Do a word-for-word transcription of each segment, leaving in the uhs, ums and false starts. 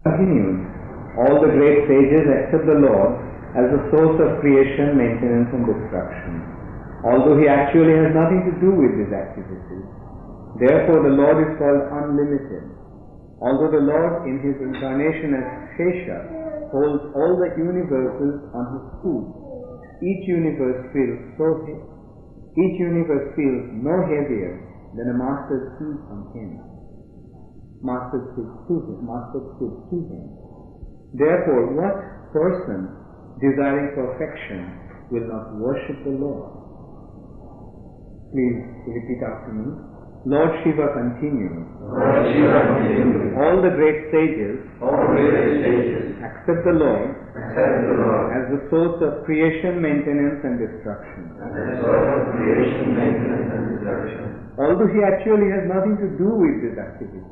Continued. All the great sages accept the Lord as the source of creation, maintenance and destruction, although he actually has nothing to do with these activities. Therefore the Lord is called unlimited. Although the Lord in his incarnation as Shesha holds all the universes on his foot, each universe feels so heavy. Each universe feels no heavier than a master's feet on him. Master's feet to him. Master's feet to him. Therefore, what person desiring perfection will not worship the Lord? Please repeat after me. Lord Shiva continues. Lord Shiva continues. All the great sages, all great sages accept the Lord, accept the Lord as the source of creation, maintenance and destruction. as the source of creation, maintenance and destruction. Although he actually has nothing to do with this activity.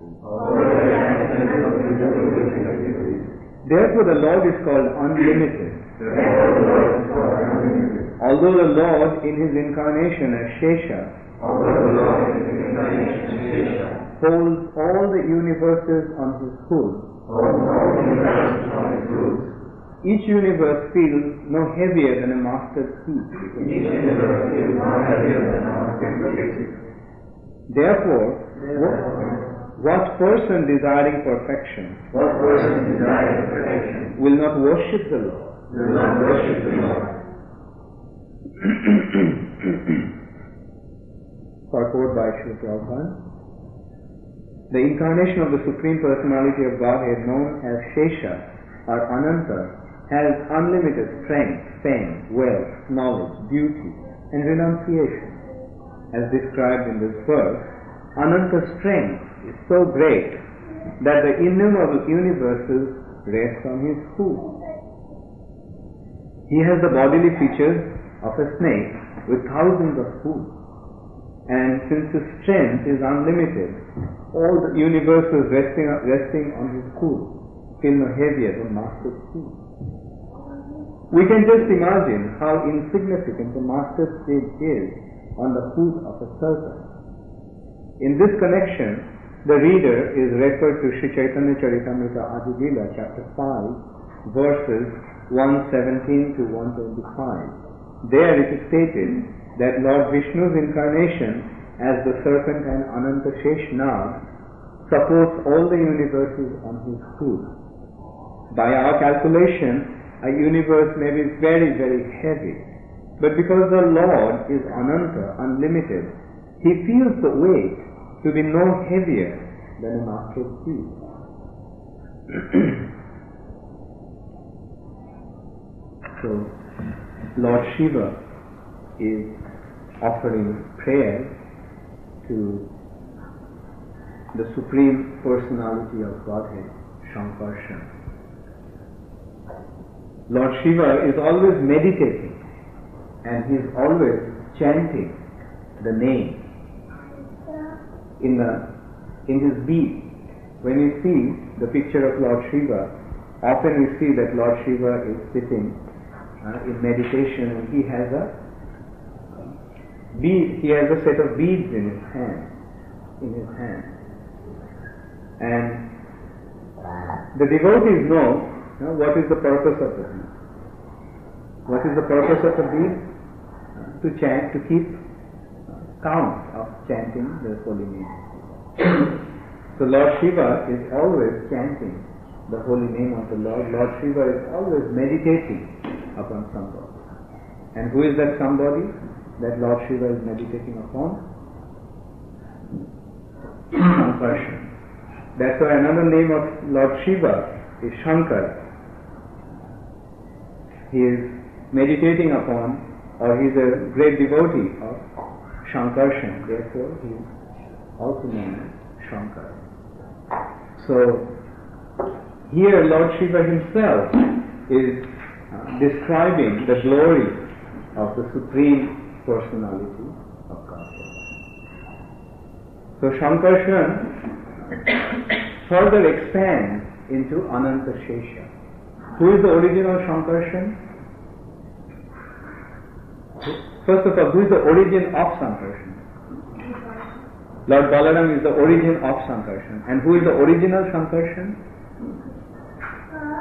Therefore the Lord is called unlimited. Although the Lord in his incarnation as Shesha holds all the universes on his hood, each universe feels no heavier than a master's feet. Therefore, what person desiring perfection What person desiring perfection will not worship the Lord? will not worship the Lord? Purport by Srila Prabhupada. The incarnation of the Supreme Personality of Godhead, known as Shesha or Ananta, has unlimited strength, fame, wealth, knowledge, beauty, and renunciation. As described in this verse, Ananta's strength is so great that the innumerable universes rest on his foot. He has the bodily features of a snake with thousands of hooves. And since his strength is unlimited, all the universes resting, resting on his foot feel no heavier than Master's feet. We can just imagine how insignificant the Master's feet is on the foot of a serpent. In this connection, the reader is referred to Sri Chaitanya Charitamrita Adi Leela, chapter five, verses one seventeen to one twenty-five. There it is stated that Lord Vishnu's incarnation as the serpent and Ananta Sheshnag supports all the universes on his foot. By our calculation, a universe may be very, very heavy, but because the Lord is Ananta, unlimited, he feels the weight to be no heavier than a master's feet. So, Lord Shiva is offering prayer to the Supreme Personality of Godhead, Shankarshan. Lord Shiva is always meditating and he is always chanting the name in the in his beat. When you see the picture of Lord Shiva, often we see that Lord Shiva is sitting uh, in meditation and he has a bead, he has a set of beads in his hand, in his hand. And the devotees know, you know what is the purpose of the bead. What is the purpose of the bead? Uh, to chant, to keep count of chanting the holy name. So Lord Shiva is always chanting the holy name of the Lord. Lord Shiva is always meditating upon somebody. And who is that somebody that Lord Shiva is meditating upon? Shankarshan. That's why another name of Lord Shiva is Shankar. He is meditating upon, or he is a great devotee of Shankarshan. Therefore, he is also known as Shankar. So, here Lord Shiva himself is uh, describing the glory of the Supreme Personality of Godhead. So, Shankarshan further expands into Ananta Shesha. Who is the original Shankarshan? First of all, who is the origin of Shankarshan? Lord Balaram is the origin of Shankarshan. And who is the original Shankarshan?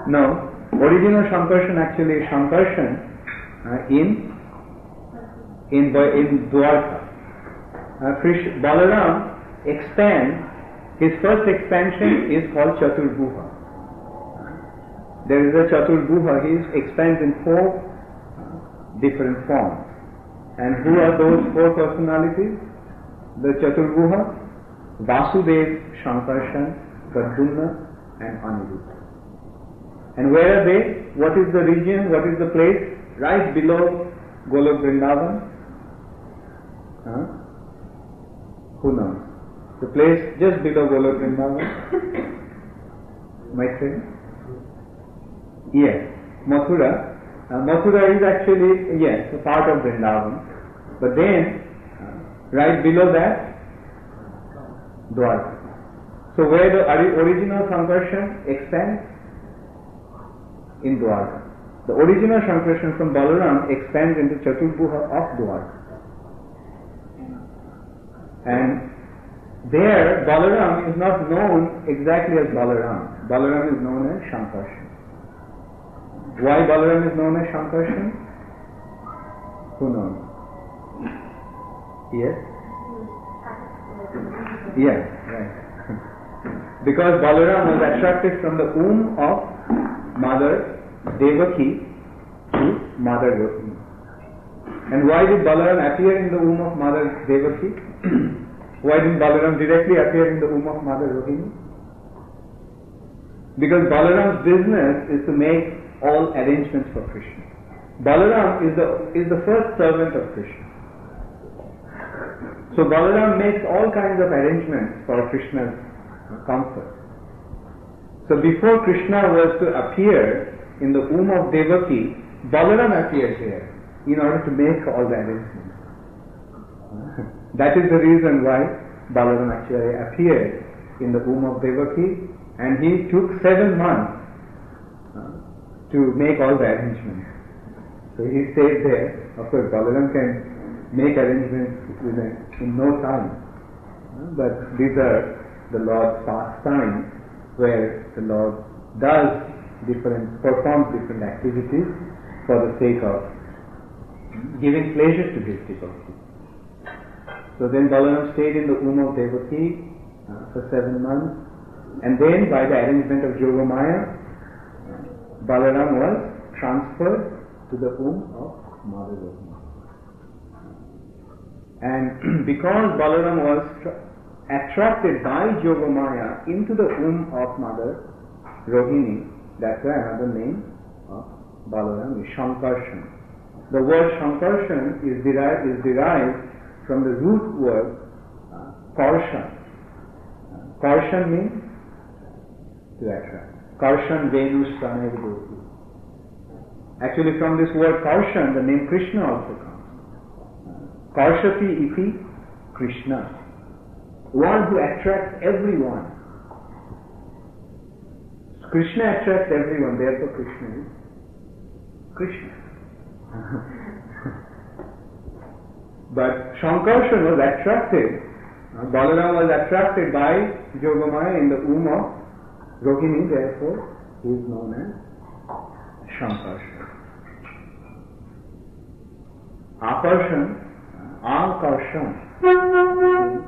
No, original Shankarshan actually is Shankarshan uh, in in in Dwarka. Uh, Krish, Balaram expands. His first expansion is called Chaturbuha. There is a Chaturbuha. He expands in four different forms. And who are those four personalities? The Chaturbuha, Vasudev, Shankarshan, Pradyumna and Aniruddha. And where are they? What is the region? What is the place? Right below Golok Vrindavan. Huh? Who knows? The place just below Golok Vrindavan. Maitreya? Yes. Mathura. Uh, Mathura is actually, yes, a part of Vrindavan. But then, uh, right below that, Dwarka. So where the original Shankarshan expands? In Dwarka. The original Shankarshan from Balaram expands into Chaturbuha of Dwarka. And there, Balaram is not known exactly as Balaram. Balaram is known as Shankarshan. Why Balaram is known as Shankarshan? Who knows? Yes? Yes, right. Because Balaram was attracted from the womb of Mother Devaki to Mother Rohini. And why did Balaram appear in the womb of Mother Devaki? Why didn't Balaram directly appear in the womb of Mother Rohini? Because Balaram's business is to make all arrangements for Krishna. Balaram is the is the first servant of Krishna. So Balaram makes all kinds of arrangements for Krishna's comfort. So before Krishna was to appear in the womb of Devaki, Balaram appeared here in order to make all the arrangements. That is the reason why Balaram actually appeared in the womb of Devaki, and he took seven months to make all the arrangements. So he stayed there. Of course, Balaram can make arrangements within, in no time. But these are the Lord's pastimes where the Lord does different, performs different activities for the sake of giving pleasure to his devotees. So then Balaram stayed in the womb of Devaki uh, for seven months, and then by the arrangement of Yogamaya, Balaram was transferred to the womb of Mother Rohini. And because Balaram was tra- attracted by Yogamaya into the womb of Mother Rohini, that's why another name of Balaram is Shankarshan. The word Shankarshan is derived, is derived from the root word uh, Karshan. Uh, Karshan means to attract. Karshan Venus Pranay Devaki. Actually, from this word Karshan, the name Krishna also comes. Uh, Karshati iti Krishna. One who attracts everyone. Krishna attracts everyone, therefore Krishna is Krishna. But Shankarshan was attracted, uh, Balaram was attracted by Yogamaya in the womb of Rohini, therefore he is known as Shankarshan. Akarshan, Akarshan.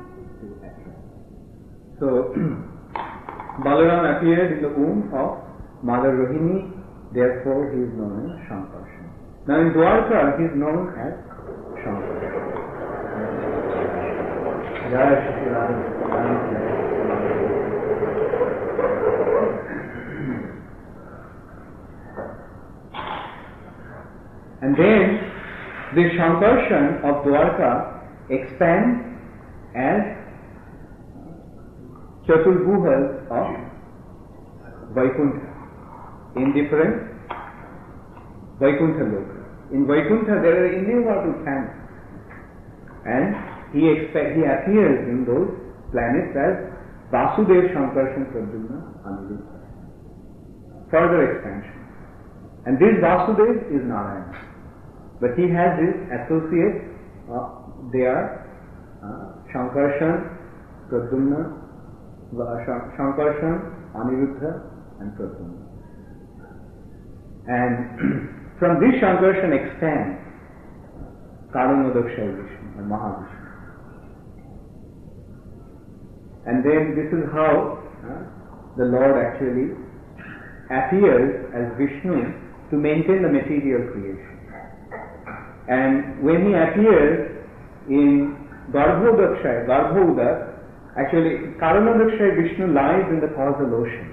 So, Balaram appeared in the womb of Mother Rohini, therefore he is known as Shankarshan. Now in Dwarka he is known as Shankarshan. Jai Shri Ram. And then the Shankarshan of Dwarka expands as Chaturbuhas of Vaikuntha in different Vaikuntha lokas. In Vaikuntha there are innumerable planets, and he expect, he appears in those planets as Vasudev, Shankarshan, Pradyumna, Aniruddha. Further expansion. And this Vasudev is Narayana. But he has his associates, uh, they are uh, Shankarshan, Pradyumna, Shankarshan, Aniruddha and Pradyumna. And from this Shankarshan expands Karanodakshaya Vishnu and Mahavishnu. And then this is how uh, the Lord actually appears as Vishnu to maintain the material creation. And when he appears in Garbhodakshaya, Garbhodak, actually Karanodakshaya Vishnu lies in the causal ocean.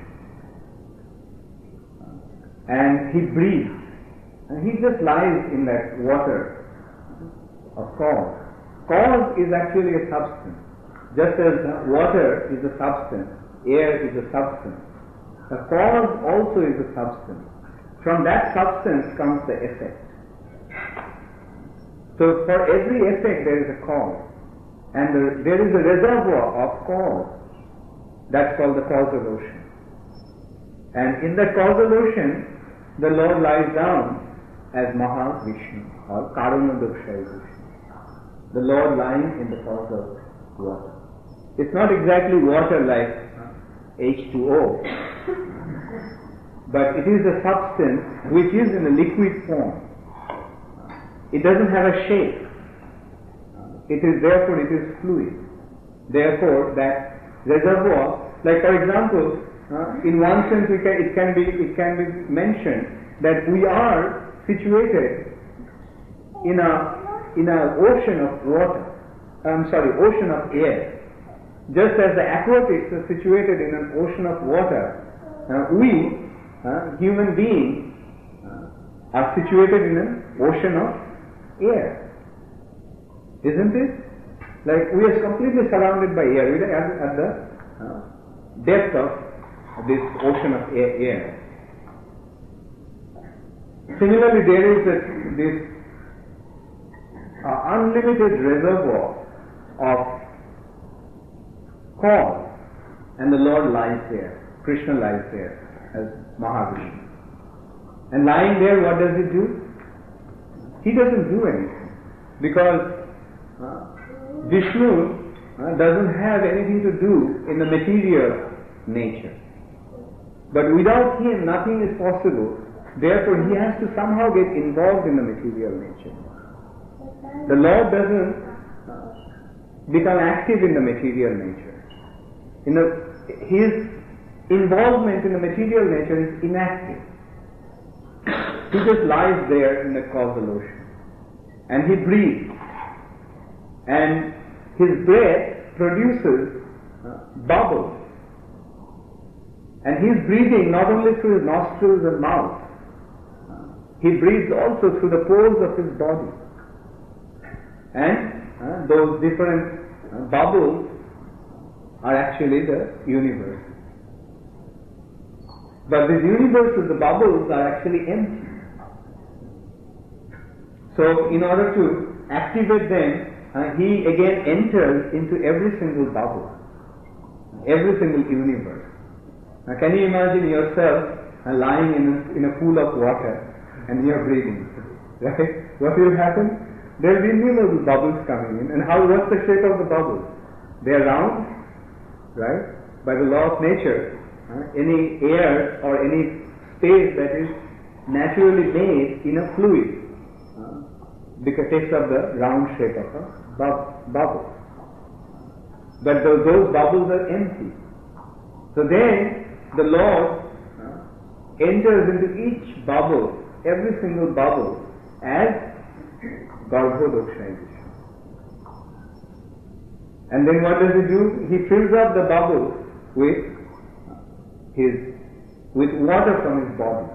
And he breathes. And he just lies in that water of cause. Cause is actually a substance. Just as water is a substance, air is a substance. The cause also is a substance. From that substance comes the effect. So for every effect there is a cause. And the, there is a reservoir of cause. That's called the causal ocean. And in that causal ocean, the Lord lies down as Mahavishnu or Karanodakshaya Vishnu. The Lord lying in the causal water. It's not exactly water like H two O, but it is a substance which is in a liquid form. It doesn't have a shape. It is therefore it is fluid. Therefore that reservoir, like for example, uh, in one sense we can, it can be it can be mentioned that we are situated in a in an ocean of water. I'm sorry, ocean of air. Just as the aquatics are situated in an ocean of water, uh, we, uh, human beings, uh, are situated in an ocean of air. Isn't it? Like we are completely surrounded by air. We are at, at the uh, depth of this ocean of air. air. Similarly, there is a, this uh, unlimited reservoir of cause, and the Lord lies there. Krishna lies there as Mahavishnu. And lying there, what does he do? He doesn't do anything, because uh, Vishnu uh, doesn't have anything to do in the material nature. But without him, nothing is possible. Therefore, he has to somehow get involved in the material nature. The Lord doesn't uh, become active in the material nature. In the, his involvement in the material nature is inactive. He just lies there in the causal ocean. And he breathes. And his breath produces uh, bubbles. And he is breathing not only through his nostrils and mouth, uh, he breathes also through the pores of his body. And uh, those different uh, bubbles are actually the universe. But this universe with the bubbles are actually empty. So in order to activate them, uh, he again enters into every single bubble, every single universe. Now can you imagine yourself uh, lying in a, in a pool of water and you are breathing, right? What will happen? There will be innumerable bubbles coming in. And how? What's the shape of the bubbles? They are round. Right? By the law of nature, uh, any air or any space that is naturally made in a fluid uh, because takes up the round shape of a bub- bubble. But those, those bubbles are empty. So then the Lord uh, enters into each bubble, every single bubble, as Garbhodakshaya Vishnu. And then what does he do? He fills up the bubble with his with water from his body.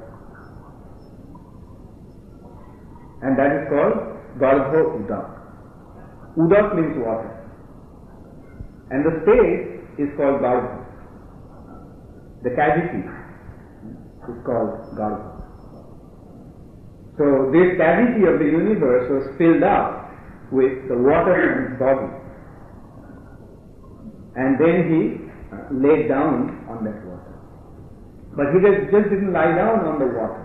And that is called Garbho Udak. Udak means water. And the space is called Garbho. The cavity is called Garbho. So this cavity of the universe was filled up with the water from his body. And then he uh, laid down on that water. But he just, just didn't lie down on the water.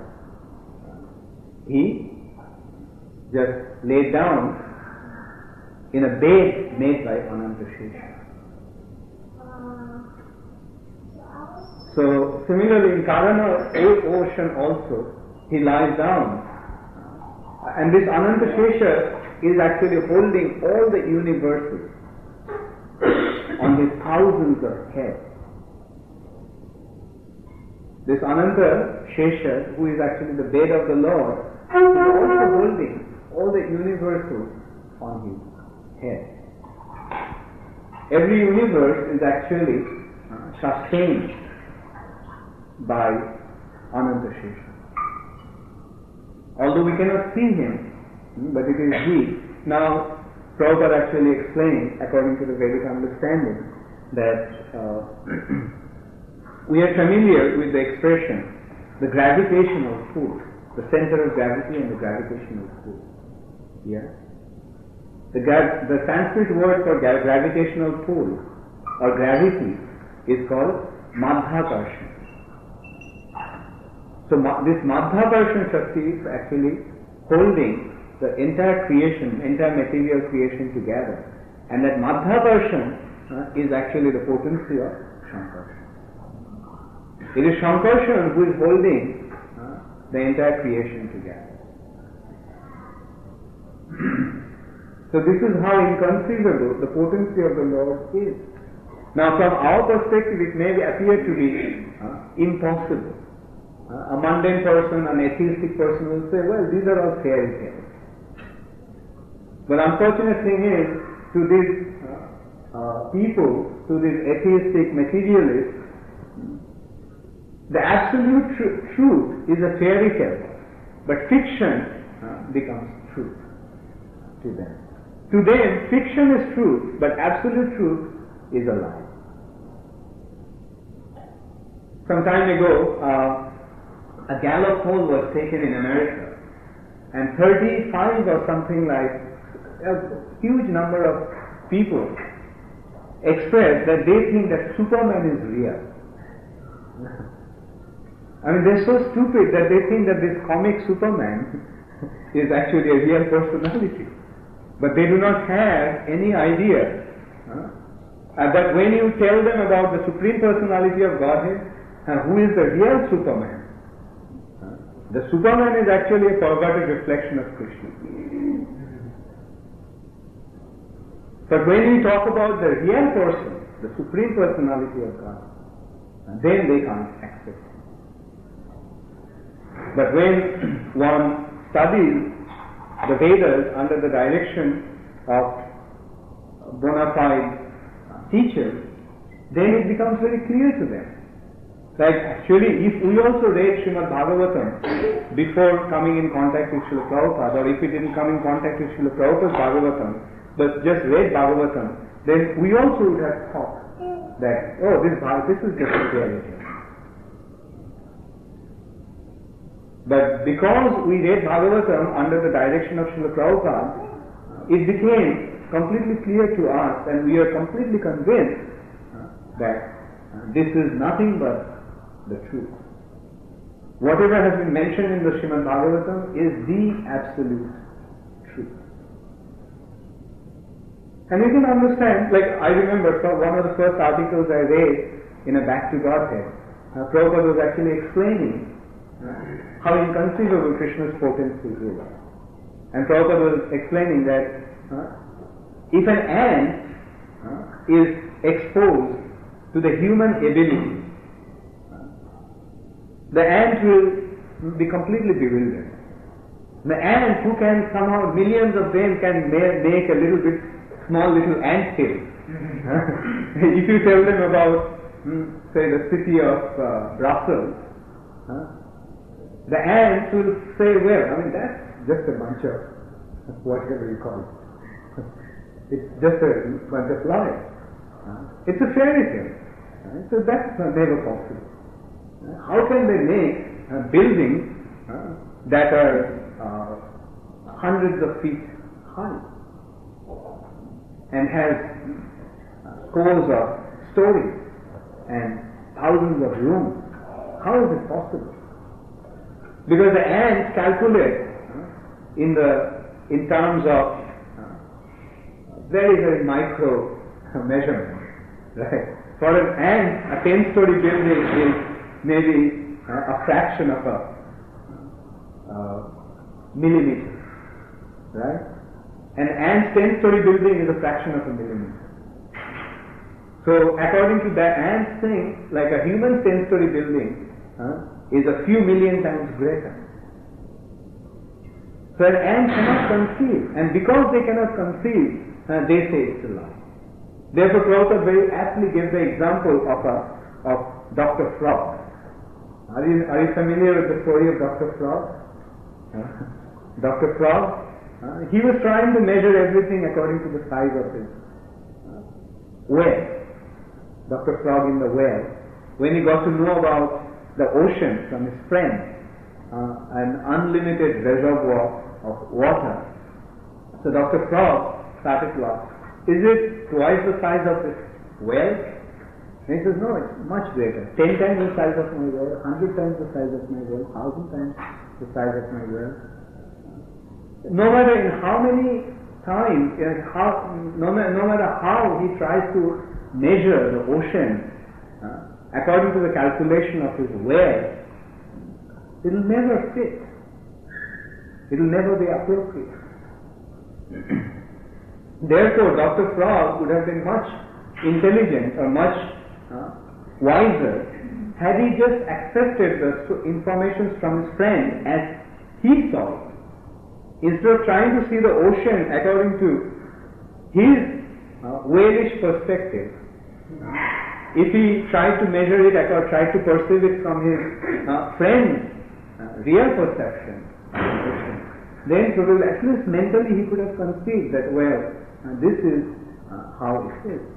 He just laid down in a bed made by Anantashesha. So similarly in Karana ocean also, he lies down. And this Ananta Shesha is actually holding all the universes on his thousands of heads. This Ananta Shesha, who is actually the bed of the Lord, is also holding all the universes on his head. Every universe is actually uh, sustained by Ananta Shesha. Although we cannot see him, but it is he. Now, Prabhupada actually explained, according to the Vedic understanding, that uh, we are familiar with the expression, the gravitational pull, the center of gravity and the gravitational pull. Yeah? The, gra- the Sanskrit word for gra- gravitational pull or gravity is called Madhyakarshana. So ma- this Madhyakarshana Shakti is actually holding the entire creation, entire material creation together. And that Madhyakarshana uh, is actually the potency of Shankarshan. It is Shankarshan who is holding uh, the entire creation together. So this is how inconceivable the potency of the Lord is. Now from our perspective it may appear to be uh, impossible. Uh, a mundane person, an atheistic person will say, well, these are all fairy tales. But unfortunate thing is, to these uh, uh, people, to these atheistic materialists, the absolute tr- truth is a fairy tale, but fiction uh, becomes truth to them. To them, fiction is truth, but absolute truth is a lie. Some time ago, uh, a Gallup poll was taken in America, and thirty-five or something like a huge number of people expressed that they think that Superman is real. I mean, they're so stupid that they think that this comic Superman is actually a real personality. But they do not have any idea uh, that when you tell them about the Supreme Personality of Godhead, uh, who is the real Superman? Uh, the Superman is actually a perverted reflection of Krishna. But when we talk about the real person, the Supreme Personality of God, uh, then they can't accept it. But when one studies the Vedas under the direction of bona fide teachers, then it becomes very clear to them. Like actually, if we also read Srimad Bhagavatam before coming in contact with Srila Prabhupada, or if we didn't come in contact with Srila Prabhupada's Bhagavatam, but just read Bhagavatam, then we also would have thought that, oh, this this is just a fairy tale. But because we read Bhagavatam under the direction of Srila Prabhupada, it became completely clear to us, and we are completely convinced that this is nothing but the truth. Whatever has been mentioned in the Srimad Bhagavatam is the absolute truth. And you can understand, like I remember one of the first articles I read in a Back to Godhead, uh, Prabhupada was actually explaining uh, how inconceivable Krishna's potency is. And Prabhupada was explaining that uh, if an ant uh, is exposed to the human ability, uh, the ant will be completely bewildered. The ant who can somehow, millions of them can ma- make a little bit, small little ant hill. If you tell them about, hmm, say, the city of uh, Brussels, uh, the ants will say, well, I mean, that's just a bunch of whatever you call it. It's just a bunch of lies. Uh, it's a fairy tale. Uh, so that's never possible. Uh, how can they make uh, buildings uh, that are uh, hundreds of feet high and has uh, scores of stories and thousands of rooms? How is it possible? Because the ants calculate uh, in the in terms of uh, very very micro uh, measurement, right? For an ant, a ten-story building is maybe uh, a fraction of a uh, millimeters, right? An ant's ten-story building is a fraction of a millimeter. So according to that ant thing, like a human ten-story building uh, is a few million times greater. So an ant cannot conceive, and because they cannot conceive, uh, they say it's a lie. Therefore, Prabhupada very aptly gives the example of a, of Doctor Frog. Are you are you familiar with the story of Doctor Frog? Uh, Doctor Frog, uh, he was trying to measure everything according to the size of his uh, well. Doctor Frog in the well. When he got to know about the ocean from his friend, uh, an unlimited reservoir of water. So Doctor Frog started to ask, is it twice the size of this well? And he says, no, it's much greater. Ten times the size of my well, hundred times the size of my well, thousand times the size of my well. No matter in how many times, uh, how, no, no matter how he tries to measure the ocean uh, according to the calculation of his well, it will never fit. It will never be appropriate. Therefore, Doctor Frog would have been much intelligent or much uh, wiser had he just accepted the information from his friend as he saw it, instead of trying to see the ocean according to his uh, whalish perspective. If he tried to measure it or tried to perceive it from his uh, friend's uh, real perception, then probably at least mentally he could have conceived that, well, uh, this is uh, how it is.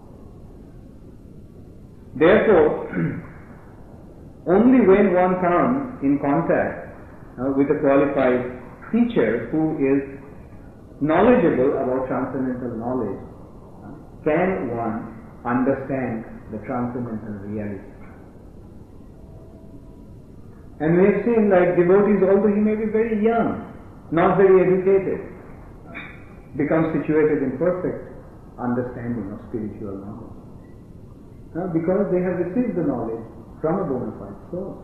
Therefore, only when one comes in contact uh, with a qualified teacher who is knowledgeable about transcendental knowledge, uh, can one understand the transcendental reality. And we have seen, like devotees, although he may be very young, not very educated, become situated in perfect understanding of spiritual knowledge. Uh, because they have received the knowledge from a bona fide source.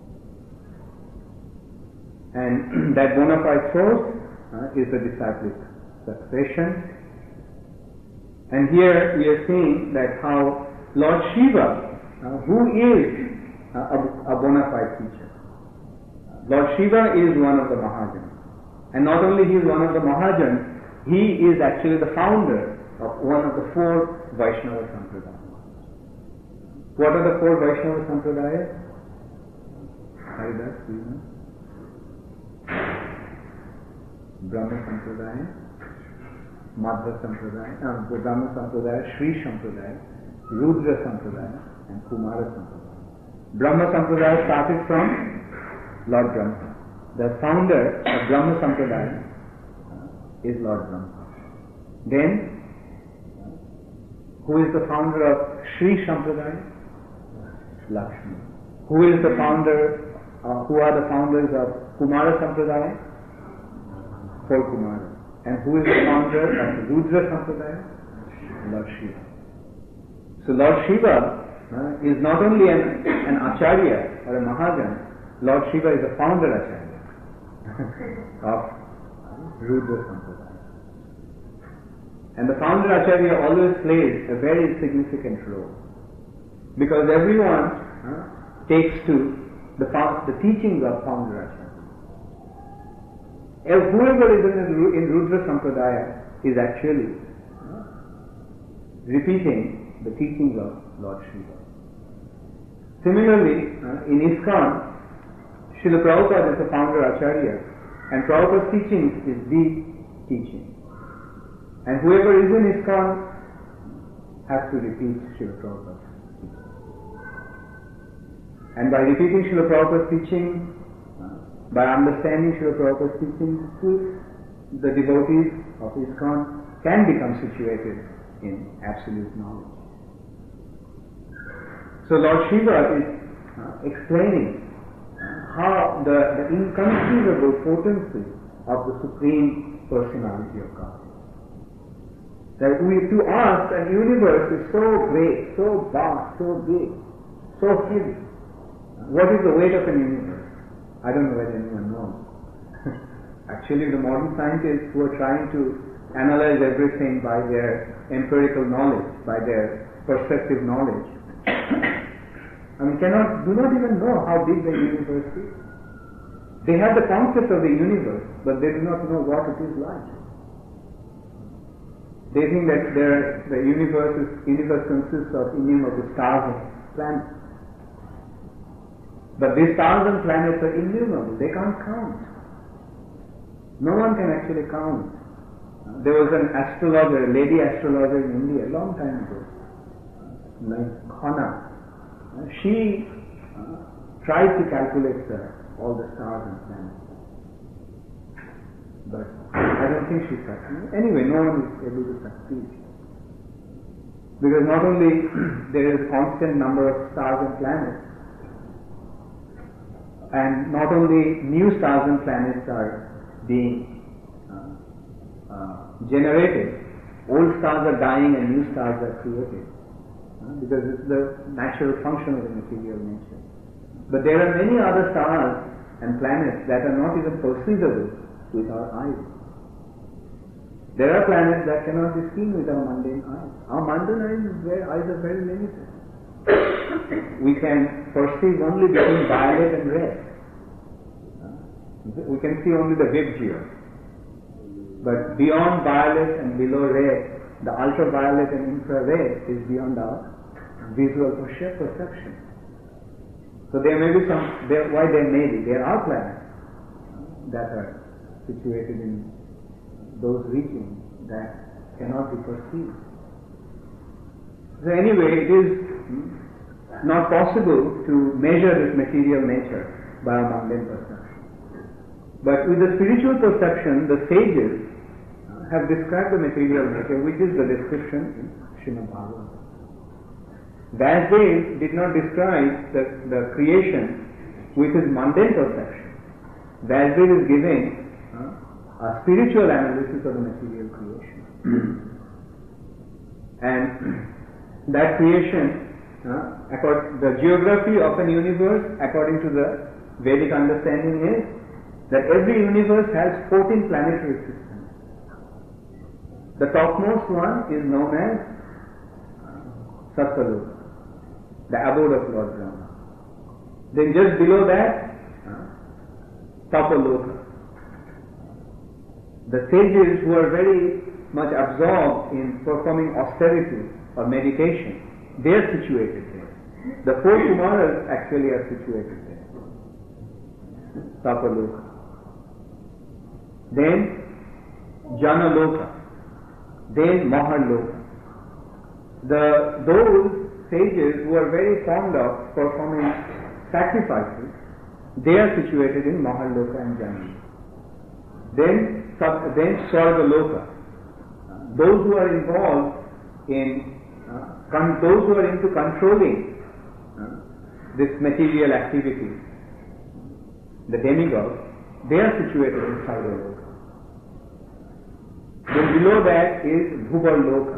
And that bona fide source uh, is the disciplic succession. And here we are seeing that how Lord Shiva, uh, who is uh, a, a bona fide teacher, Lord Shiva is one of the Mahajans. And not only he is one of the Mahajans, he is actually the founder of one of the four Vaishnava Sampradayas. What are the four Vaishnava Sampradayas? Haridas, do you know? Brahma Sampradaya, Madhva Sampradaya, uh, Brahma Sampradaya, Shri Sampradaya, Rudra Sampradaya, and Kumara Sampradaya. Brahma Sampradaya started from Lord Brahma. The founder of Brahma Sampradaya uh, is Lord Brahma. Then, uh, who is the founder of Shri Sampradaya? Lakshmi. Who is the founder, uh, who are the founders of Kumara Sampradaya? Four Kumaras. And who is the founder of Rudra Sampradaya? Lord Shiva. So Lord Shiva uh, is not only an, an Acharya or a Mahajan, Lord Shiva is the founder Acharya of Rudra Sampradaya. And the founder Acharya always plays a very significant role, because everyone uh, takes to the, the teachings of founder Acharya. If whoever is in, in Rudra Sampradaya is actually uh, repeating the teachings of Lord Shiva. Similarly, uh, in ISKCON, Srila Prabhupada is the founder Acharya, and Prabhupada's teachings is the teaching. And whoever is in ISKCON has to repeat Srila Prabhupada's teaching. And by repeating Srila Prabhupada's teaching, by understanding Srila Prabhupada's teachings, the devotees of ISKCON can become situated in absolute knowledge. So Lord Shiva is uh, explaining uh, how the, the inconceivable potency of the Supreme Personality of God. That we, to us, a universe is so great, so vast, so big, so heavy. What is the weight of an universe? I don't know whether anyone knows. Actually, the modern scientists who are trying to analyze everything by their empirical knowledge, by their perceptive knowledge, I mean, cannot, do not even know how big the universe is. They have the concept of the universe, but they do not know what it is like. They think that there, the universe, is, universe consists of innumerable stars and planets. But these stars and planets are innumerable, they can't count. No one can actually count. Uh, there was an astrologer, a lady astrologer in India a long time ago, named Khana. Uh, she uh, tried to calculate the, all the stars and planets. But I don't think she succeeded. Anyway, no one is able to succeed. Because not only there is a constant number of stars and planets, and not only new stars and planets are being uh, uh, generated, old stars are dying and new stars are created, uh, because it's the natural function of the material nature. But there are many other stars and planets that are not even perceivable with our eyes. There are planets that cannot be seen with our mundane eyes. Our mundane eyes, very, eyes are very limited. We can perceive only between violet and red. We can see only the Vibgeo. But beyond violet and below red, the ultraviolet and infrared is beyond our visual or sheer perception. So there may be some, there, why there may be, there are planets that are situated in those regions that cannot be perceived. So anyway, it is not possible to measure this material nature by a mundane perception. But with the spiritual perception, the sages have described the material nature, which is the description in Srimad Bhagavatam. Vasudev did not describe the, the creation with his mundane perception. Vasudev is giving uh, a spiritual analysis of the material creation. And that creation, uh, accord, the geography of an universe, according to the Vedic understanding, is that every universe has fourteen planetary systems. The topmost one is known as Satyaloka, the abode of Lord Brahma. Then just below that, Tapaloka. The sages who are very much absorbed in performing austerity or meditation, they are situated there. The four Kumaras actually are situated there. Tapaloka. Then Janaloka, then Mahaloka. The those sages who are very fond of performing sacrifices, they are situated in Mahaloka and Janaloka. Then then Swargaloka. Those who are involved in uh, con- those who are into controlling uh, this material activity, the demigods, they are situated in Swargaloka. Then below that is Bhuvarloka,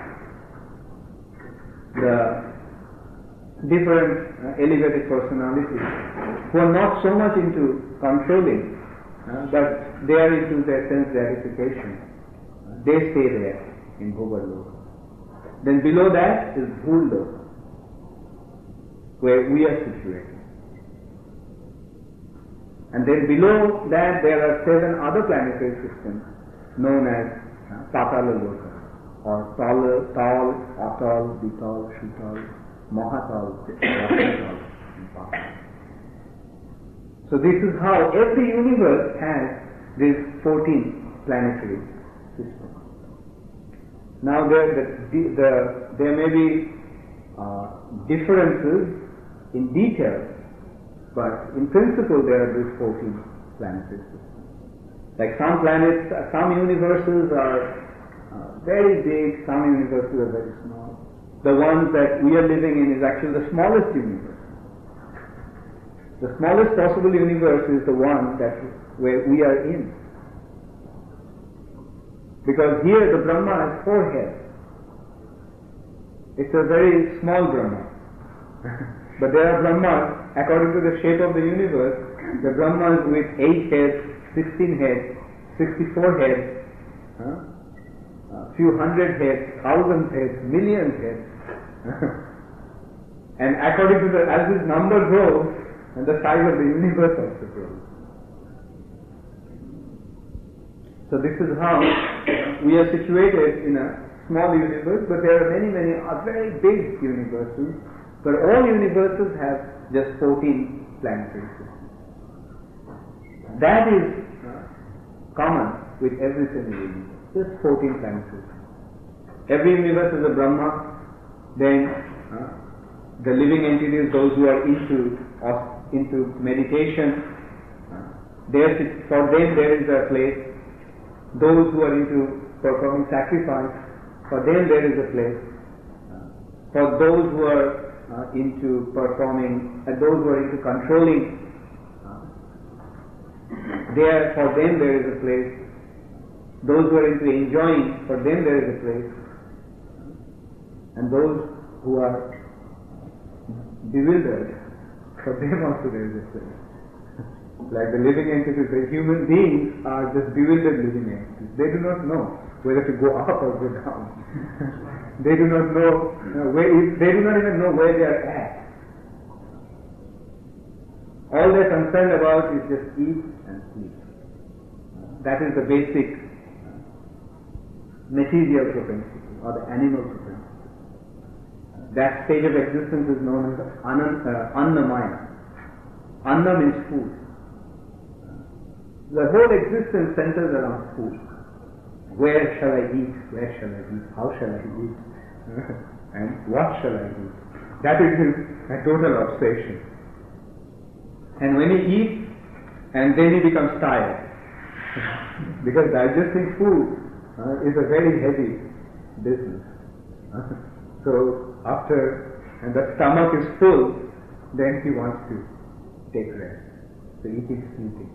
the different uh, elevated personalities who are not so much into controlling, uh, but they are into their sense gratification. Uh, they stay there in Bhuvarloka. Then below that is Bhulloka, where we are situated. And then below that there are seven other planetary systems known as uh, Patala Loka, or Tal, Tal, Atal, Vital, Shutal, Mahatal, Rahatal, and Patal. So this is how every universe has these fourteen planetary systems. Now there, the, the, there may be uh, differences in detail, but in principle there are these fourteen planetary systems. Like some planets, uh, some universes are uh, very big, some universes are very small. The ones that we are living in is actually the smallest universe. The smallest possible universe is the one that where we are in. Because here the Brahma has four heads. It's a very small Brahma. But there are Brahmas, according to the shape of the universe, the Brahmas with eight heads, sixteen heads, sixty-four heads, huh? a few hundred heads, thousands heads, millions heads. And according to the, as this number grows, and the size of the universe also grows. So this is how we are situated in a small universe, but there are many, many uh, very big universes. But all universes have just fourteen planetary systems. That is uh, common with every single universe. Just fourteen planetary systems. Every universe is a Brahma. Then uh, the living entities, those who are into uh, into meditation, uh, there for them there is a place. Those who are into performing sacrifice, for them there is a place. Uh, for those who are uh, into performing, and uh, those who are into controlling, uh, there for them there is a place. Those who are into enjoying, for them there is a place. And those who are bewildered, for them also there is a place. Like the living entities, the human beings are just bewildered living entities. They do not know whether to go up or go down. They do not know uh, where, they do not even know where they are at. All they are concerned about is just eat and sleep. That is the basic material propensity or the animal propensity. That stage of existence is known as Anna, uh, Annamaya. Anna means food. The whole existence centers around food. Where shall I eat? Where shall I eat? How shall I eat? And what shall I eat? That is a total obsession. And when he eats, and then he becomes tired. Because digesting food uh, is a very heavy business. So after, and the stomach is full, then he wants to take rest. So eating, sleeping.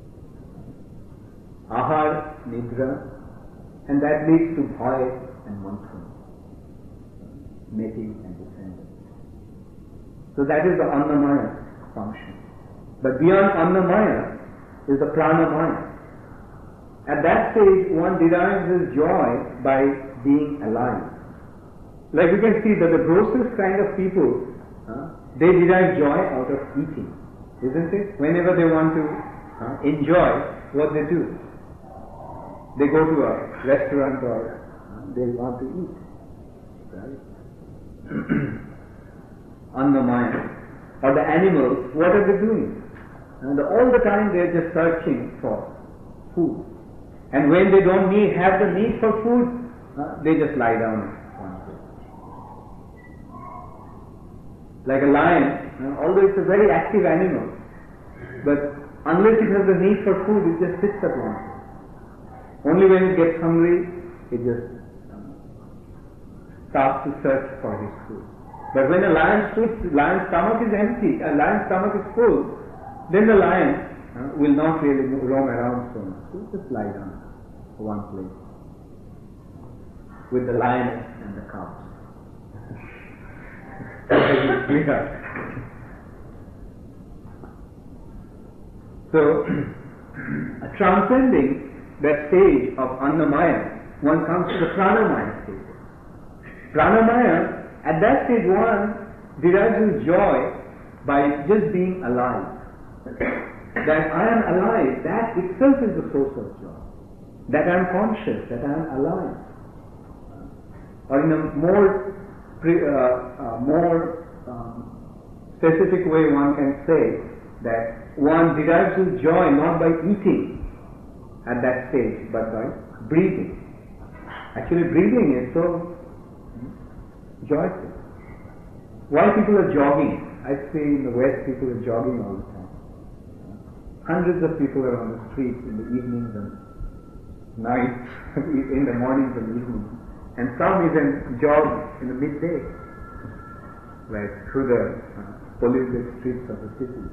Ahar, Nidra, and that leads to Bhaya and Manthana, mating and descendants. So that is the Annamaya function. But beyond Annamaya is the Pranamaya. At that stage, one derives his joy by being alive. Like you can see that the grossest kind of people, uh, they derive joy out of eating, isn't it? Whenever they want to uh, enjoy what they do. They go to a restaurant or uh, they want to eat, right? Annamaya. Or the animals, what are they doing? And all the time they are just searching for food. And when they don't need, have the need for food, uh, they just lie down one place. Like a lion, uh, although it's a very active animal, but unless it has the need for food, it just sits at one place. Only when it gets hungry, it just um, starts to search for his food. But when a lion's, food, lion's stomach is empty, a lion's stomach is full, then the lion uh, will not really roam around so much. He will just lie down for one place with the lioness and the cows. So, transcending that stage of Annamaya, one comes to the Pranamaya stage. Pranamaya, at that stage one derives his joy by just being alive. That I am alive, that itself is the source of joy. That I am conscious, that I am alive. Or in a more, pre, uh, uh, more um, specific way one can say that one derives his joy not by eating at that stage, but by breathing. Actually, breathing is so joyful. Why people are jogging? I see in the West people are jogging all the time. Hundreds of people are on the streets in the evenings and nights, in the mornings and evenings, and some even jog in the midday, like through the uh, polluted streets of the city.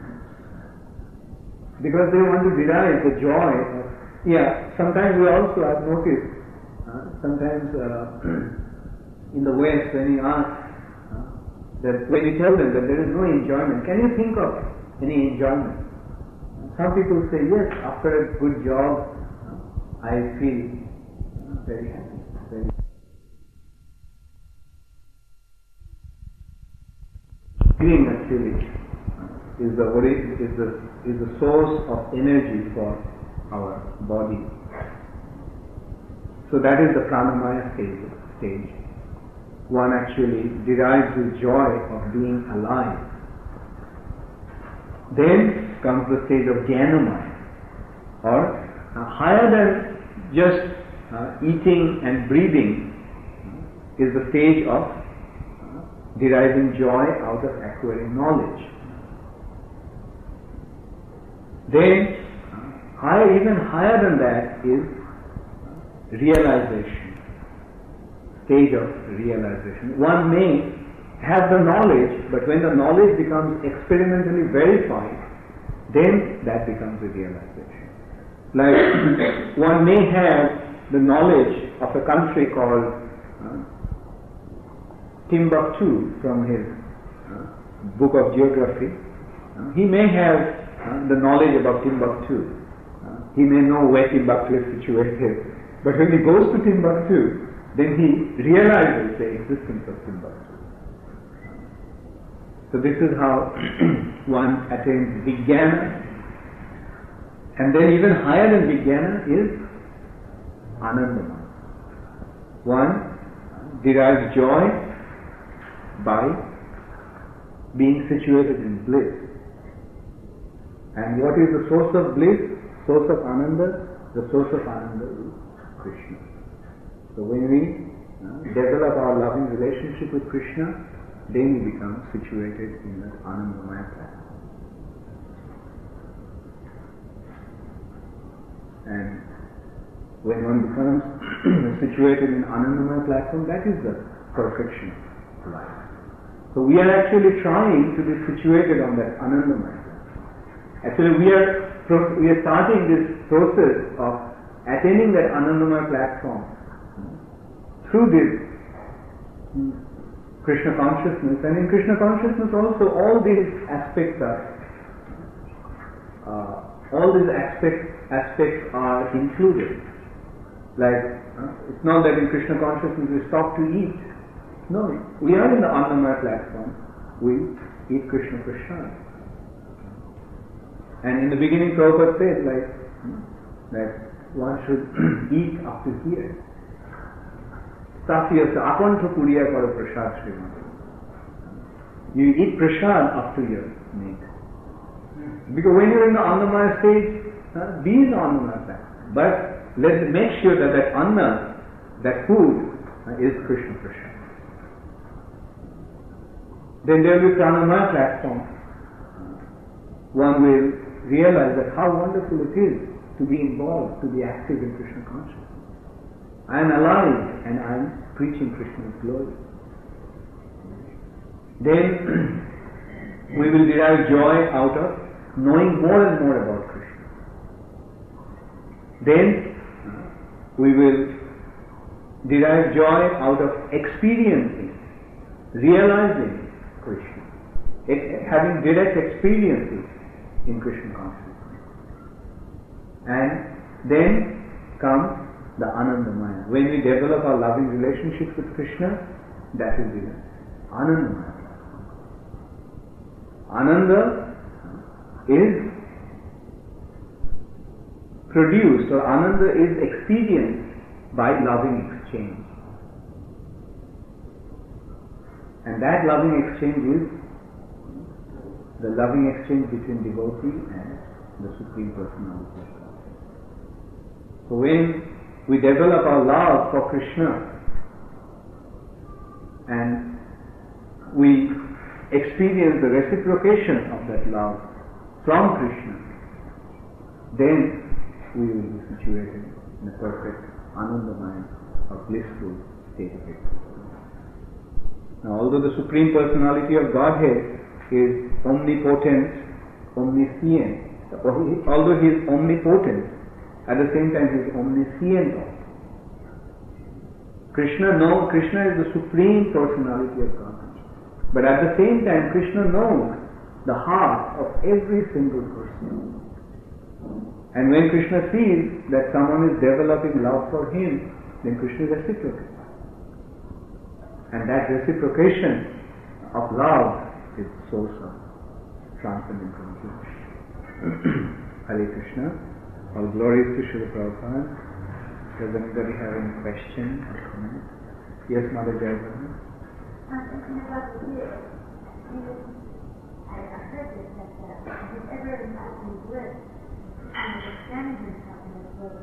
Because they want to derive the joy of, yeah, sometimes we also have noticed, uh, sometimes uh, in the West when you ask, uh, that when you tell them that there is no enjoyment, can you think of any enjoyment? Some people say, yes, after a good jog, I feel very happy. Very Breathing actually is the is the is the source of energy for our body. So that is the pranamaya stage. stage. One actually derives the joy of being alive. Then comes the stage of jnanamaya, or uh, higher than just uh, eating and breathing is the stage of uh, deriving joy out of acquiring knowledge. Then, uh, higher, even higher than that is realization, stage of realization. One may have the knowledge, but when the knowledge becomes experimentally verified, then that becomes a realization. Like one may have the knowledge of a country called uh, Timbuktu from his uh, book of geography. Uh, he may have uh, the knowledge about Timbuktu. Uh, he may know where Timbuktu is situated. But when he goes to Timbuktu, then he realizes the existence of Timbuktu. So this is how one attains Vijnana. And then even higher than Vijnana is Anandamaya. One derives joy by being situated in bliss. And what is the source of bliss? Source of Ananda? The source of Ananda is Krishna. So when we uh, develop our loving relationship with Krishna, then we become situated in the Anandamaya platform. And when one becomes situated in Anandamaya platform, that is the perfection of life. So we are actually trying to be situated on that Anandamaya platform. Actually we are we are starting this process of attaining that Anandamaya platform through this Krishna consciousness, and in Krishna consciousness also all these aspects are uh, all these aspects aspects are included. Like uh, it's not that in Krishna consciousness we stop to eat. No, we are in the Annamaya platform. We eat Krishna Prasad. And in the beginning Prabhupada said like hmm, that one should eat up to here. You eat prasad up to your meat. Because when you're in the Annamaya stage, uh, be in the Annamaya platform. But let's make sure that that Anna, that food, uh, is Krishna prasad. Then there will be Pranamaya platform. One will realize that how wonderful it is to be involved, to be active in Krishna consciousness. I am alive and I am preaching Krishna's glory. Then we will derive joy out of knowing more and more about Krishna. Then we will derive joy out of experiencing, realizing Krishna, having direct experiences in Krishna consciousness. And then comes the Anandamaya. When we develop our loving relationships with Krishna, that will be the Anandamaya. Ananda is produced, or Ananda is experienced by loving exchange. And that loving exchange is the loving exchange between devotee and the Supreme Personality of God. So when we develop our love for Krishna and we experience the reciprocation of that love from Krishna, then we will be situated in a perfect Anandamaya or blissful state of existence. Now, although the Supreme Personality of Godhead is omnipotent, omniscient, although he is omnipotent, at the same time he is omniscient also. Krishna knows, Krishna is the Supreme Personality of God. But at the same time, Krishna knows the heart of every single person. And when Krishna sees that someone is developing love for him, then Krishna reciprocates. And that reciprocation of love is the source of transcendental confusion. Hare Krishna. All glories to Srila Prabhupada. Does anybody have any question or comment? Yes, Mother Jayavardhan. I'm thinking about the year. I heard this, that uh, if ever in actually bliss, and extending himself in this bliss,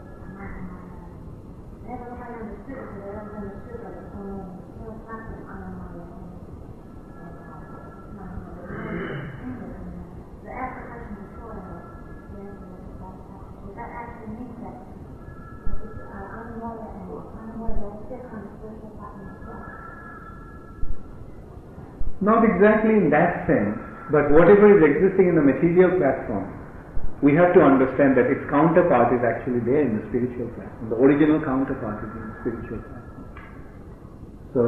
I never quite understood it, but I never understood that it's only no practice on my own. The application before that actually means that it's unaware and unaware that it's different spiritual pattern as well. Not exactly in that sense, but whatever is existing in the material platform, we have to understand that its counterpart is actually there in the spiritual platform. The original counterpart is in the spiritual platform. So,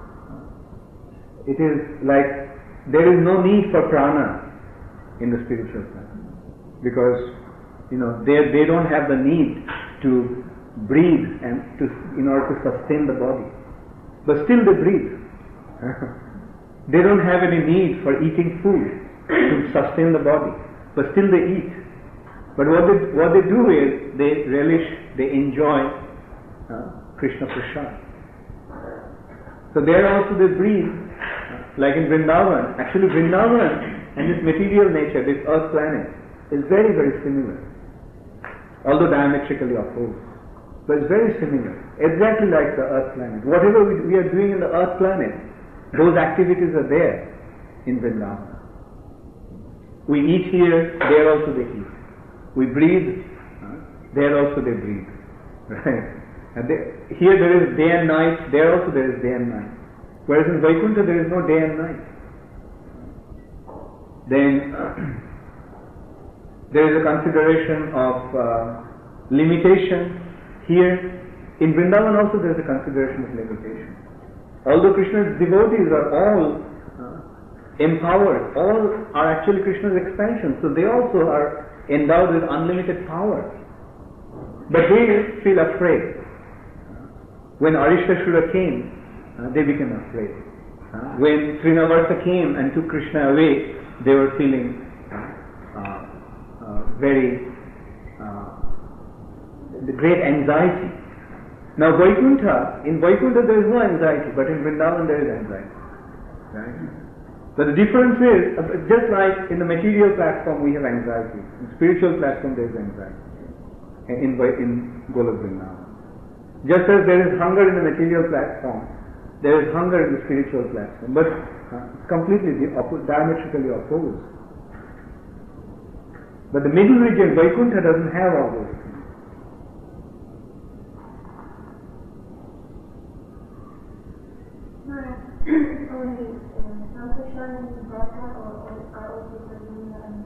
it is like there is no need for prana in the spiritual platform, because you know they they don't have the need to breathe and to in order to sustain the body, but still they breathe. They don't have any need for eating food to sustain the body, but still they eat. But what they what they do is they relish, they enjoy uh, Krishna Prasad. So there also they breathe, uh, like in Vrindavan. Actually, Vrindavan and this material nature, this earth planet, is very very similar, although diametrically opposed. But it's very similar, exactly like the earth planet. Whatever we, we are doing in the earth planet, those activities are there in Vrindavan. We eat here, there also they eat. We breathe, uh, there also they breathe. Right? And they, here there is day and night, there also there is day and night. Whereas in Vaikuntha there is no day and night. Then uh, there is a consideration of uh, limitation. Here in Vrindavan also there is a consideration of limitation. Although Krishna's devotees are all uh, empowered, all are actually Krishna's expansion, so they also are endowed with unlimited power. But they feel afraid. When Arishashura came, uh, they became afraid. Uh, when Trinavarsa came and took Krishna away, they were feeling uh, uh, very uh, the great anxiety. Now Vaikuntha, in Vaikuntha there is no anxiety, but in Vrindavan there is anxiety. Right? But the difference is, just like in the material platform we have anxiety, in the spiritual platform there is anxiety. In, in Golok Vrindavan. Just as there is hunger in the material platform, there is hunger in the spiritual platform, but uh, completely the oppo- diametrically opposed. But the middle region, Vaikuntha, doesn't have all those things. Only Ramkrishna and Dwarka or are also Pradyumna and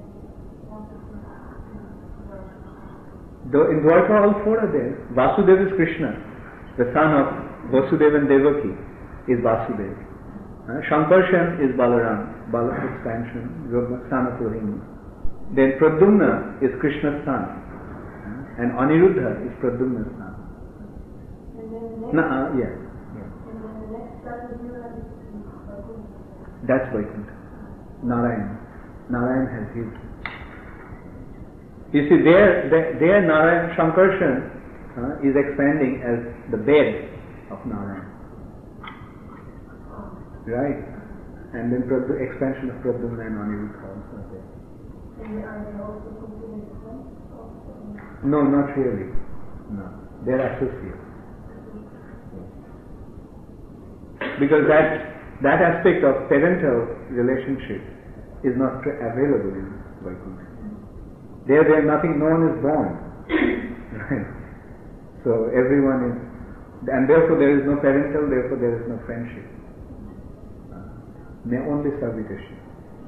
In Dwarka all four are there. Vasudeva is Krishna, the son of Vasudeva and Devaki is Vasudeva. Uh, Shankarshan is Balaram, Bala's expansion, son of Rohini. Then Pradyumna is Krishna's son, uh, and Aniruddha is Pradyumna's son. And then the next, Na, uh, yeah, yeah. And then the next Pradyumna is Vaikuntha. That's Vaikuntha. Narayan. Narayan has his. You see, there, there, there Narayan, Shankarshan uh, is expanding as the bed of Narayan. Right? And then the expansion of Pradyumna and Aniruddha also there. And are they also considered friends? No, not really. No. They're associates. Because that that aspect of parental relationship is not available in Vaikuntha. There, there nothing, no one is born. Right? So everyone is, and therefore there is no parental, therefore there is no friendship. Uh, only servitude.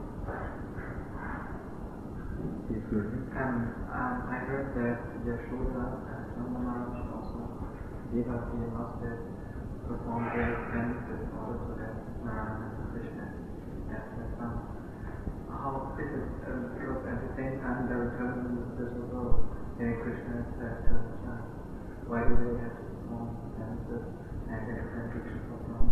Yes, Guru. Um, um, I heard that Yashoda and Nandamala also Devaki must have performed their penance in order to have Narayana and Krishna as their son. how is it? Uh, because at the same time there are terms there's also uh, Krishna said to the child, why do they have to perform dances and different Krishna perform?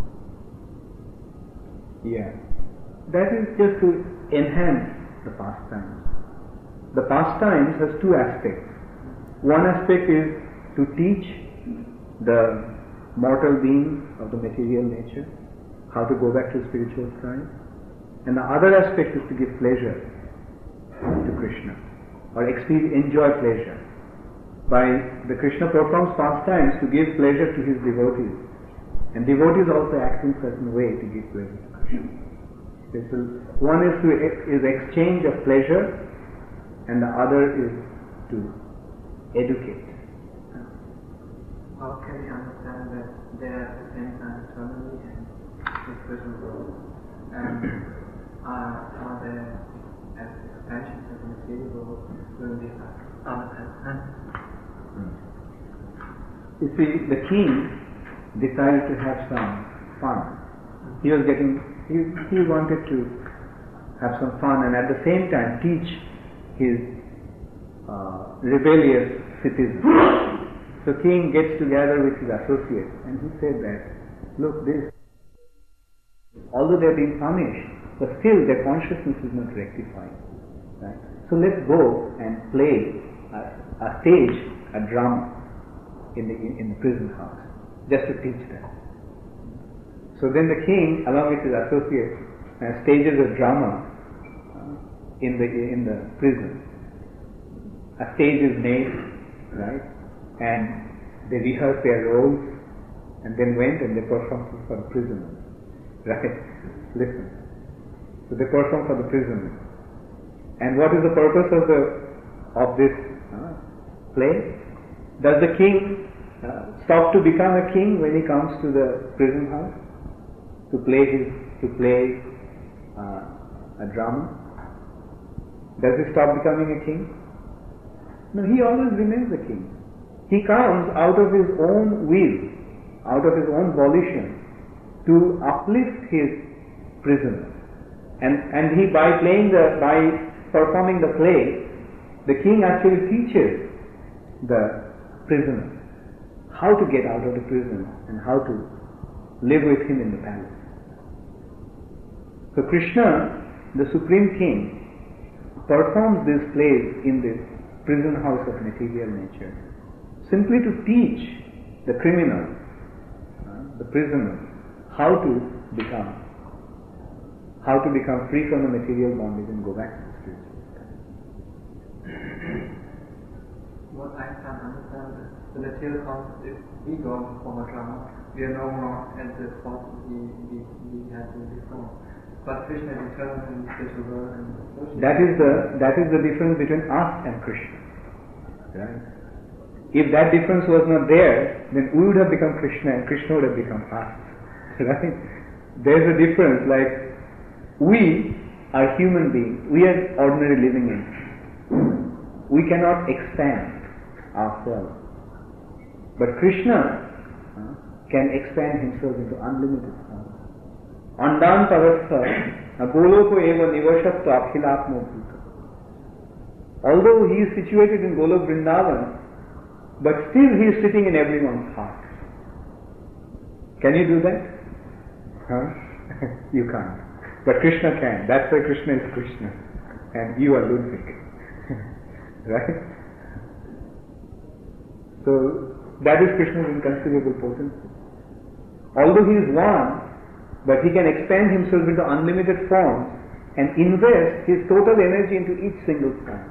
Yeah. That is just to enhance the pastimes. The pastimes has two aspects. One aspect is to teach the mortal beings of the material nature how to go back to spiritual side. And the other aspect is to give pleasure to Krishna, or experience, enjoy pleasure. By the Krishna performs pastimes to give pleasure to his devotees, and devotees also act in certain way to give pleasure to Krishna. This is, one is to is exchange of pleasure, and the other is to educate. How can we understand that they are at the same time eternally and in prison world? And are, are there as expansions of the material world will be uncontent? You see, the king decided to have some fun. He was getting, he, he wanted to have some fun and at the same time teach his uh, rebellious citizens. So king gets together with his associates and he said that, look, this, although they are being punished, but still their consciousness is not rectified. Right? So let's go and play a, a stage, a drama in the in the prison house, just to teach them. So then the king, along with his associates, uh, stages a drama uh, in the in the prison. A stage is made, right, and they rehearse their roles, and then went and they performed for the prisoners. Right? Listen. So they perform for the prisoners. And what is the purpose of the of this uh, play? Does the king uh, stop to become a king when he comes to the prison house to play his to play uh, a drama? Does he stop becoming a king? No, he always remains a king. He comes out of his own will, out of his own volition, to uplift his prisoners. And and he by playing the by performing the play, the king actually teaches the prisoners how to get out of the prison and how to live with him in the palace. So Krishna, the Supreme King, performs these plays in this prison house of material nature simply to teach the criminals, uh, the prisoners, how to become how to become free from the material bondage and go back to the spiritual side. What I can understand is the material concept, if we go from a drama, we are no more at the spot we, we, we had before. But Krishna is eternal in the spiritual world and that is the that is the difference between us and Krishna. Right? If that difference was not there, then we would have become Krishna and Krishna would have become us. Right? There's a difference, like we are human beings, we are ordinary living entities. We cannot expand ourselves. But Krishna uh, can expand himself into unlimited form. Andan parastha goloko eva nivashatva akhilatma bhuta. Although he is situated in Golok Vrindavan, but still he is sitting in everyone's heart. Can you do that? Huh? You can't. But Krishna can. That's why Krishna is Krishna. And you are Ludwig. Right? So, that is Krishna's inconceivable potency. Although he is one, but he can expand himself into unlimited forms and invest his total energy into each single form.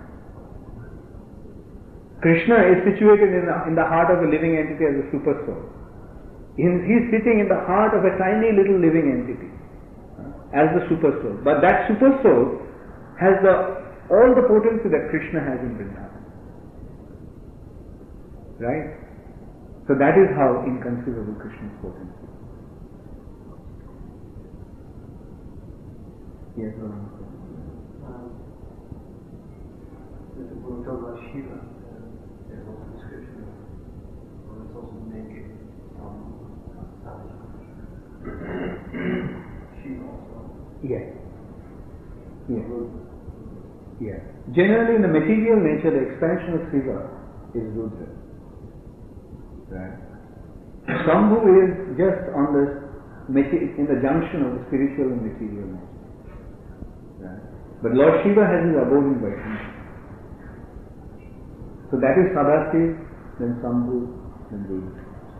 Krishna is situated in the, in the heart of a living entity as a super soul. He is sitting in the heart of a tiny little living entity as the super soul. But that super soul has the all the potency that Krishna has in Vrindavan. Right? So that is how inconceivable Krishna's potency. Yes, Ram. Um, when we talk about Shiva, uh, there's also a description of, well, it's also naked from Shiva also. Yes. Yes. Yeah. Generally in the material nature, the expansion of Shiva is Rudra. Right? Shambhu is just on the in the junction of the spiritual and material nature. Right? But Lord Shiva has his abode in Vaishnava. So that is Sadashiv, then Shambhu, then Rudra.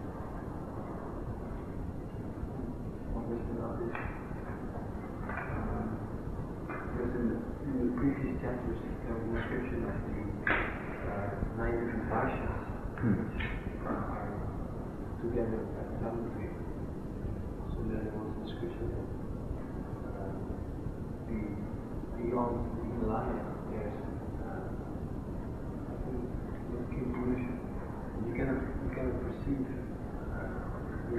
In the previous chapters, there was a description of the uh, nine different varshas, Hmm. which are, are together at some degree. So there was a description of uh, the beyond the Himalaya, there's uh, I think the king pollution. You cannot you cannot perceive uh, the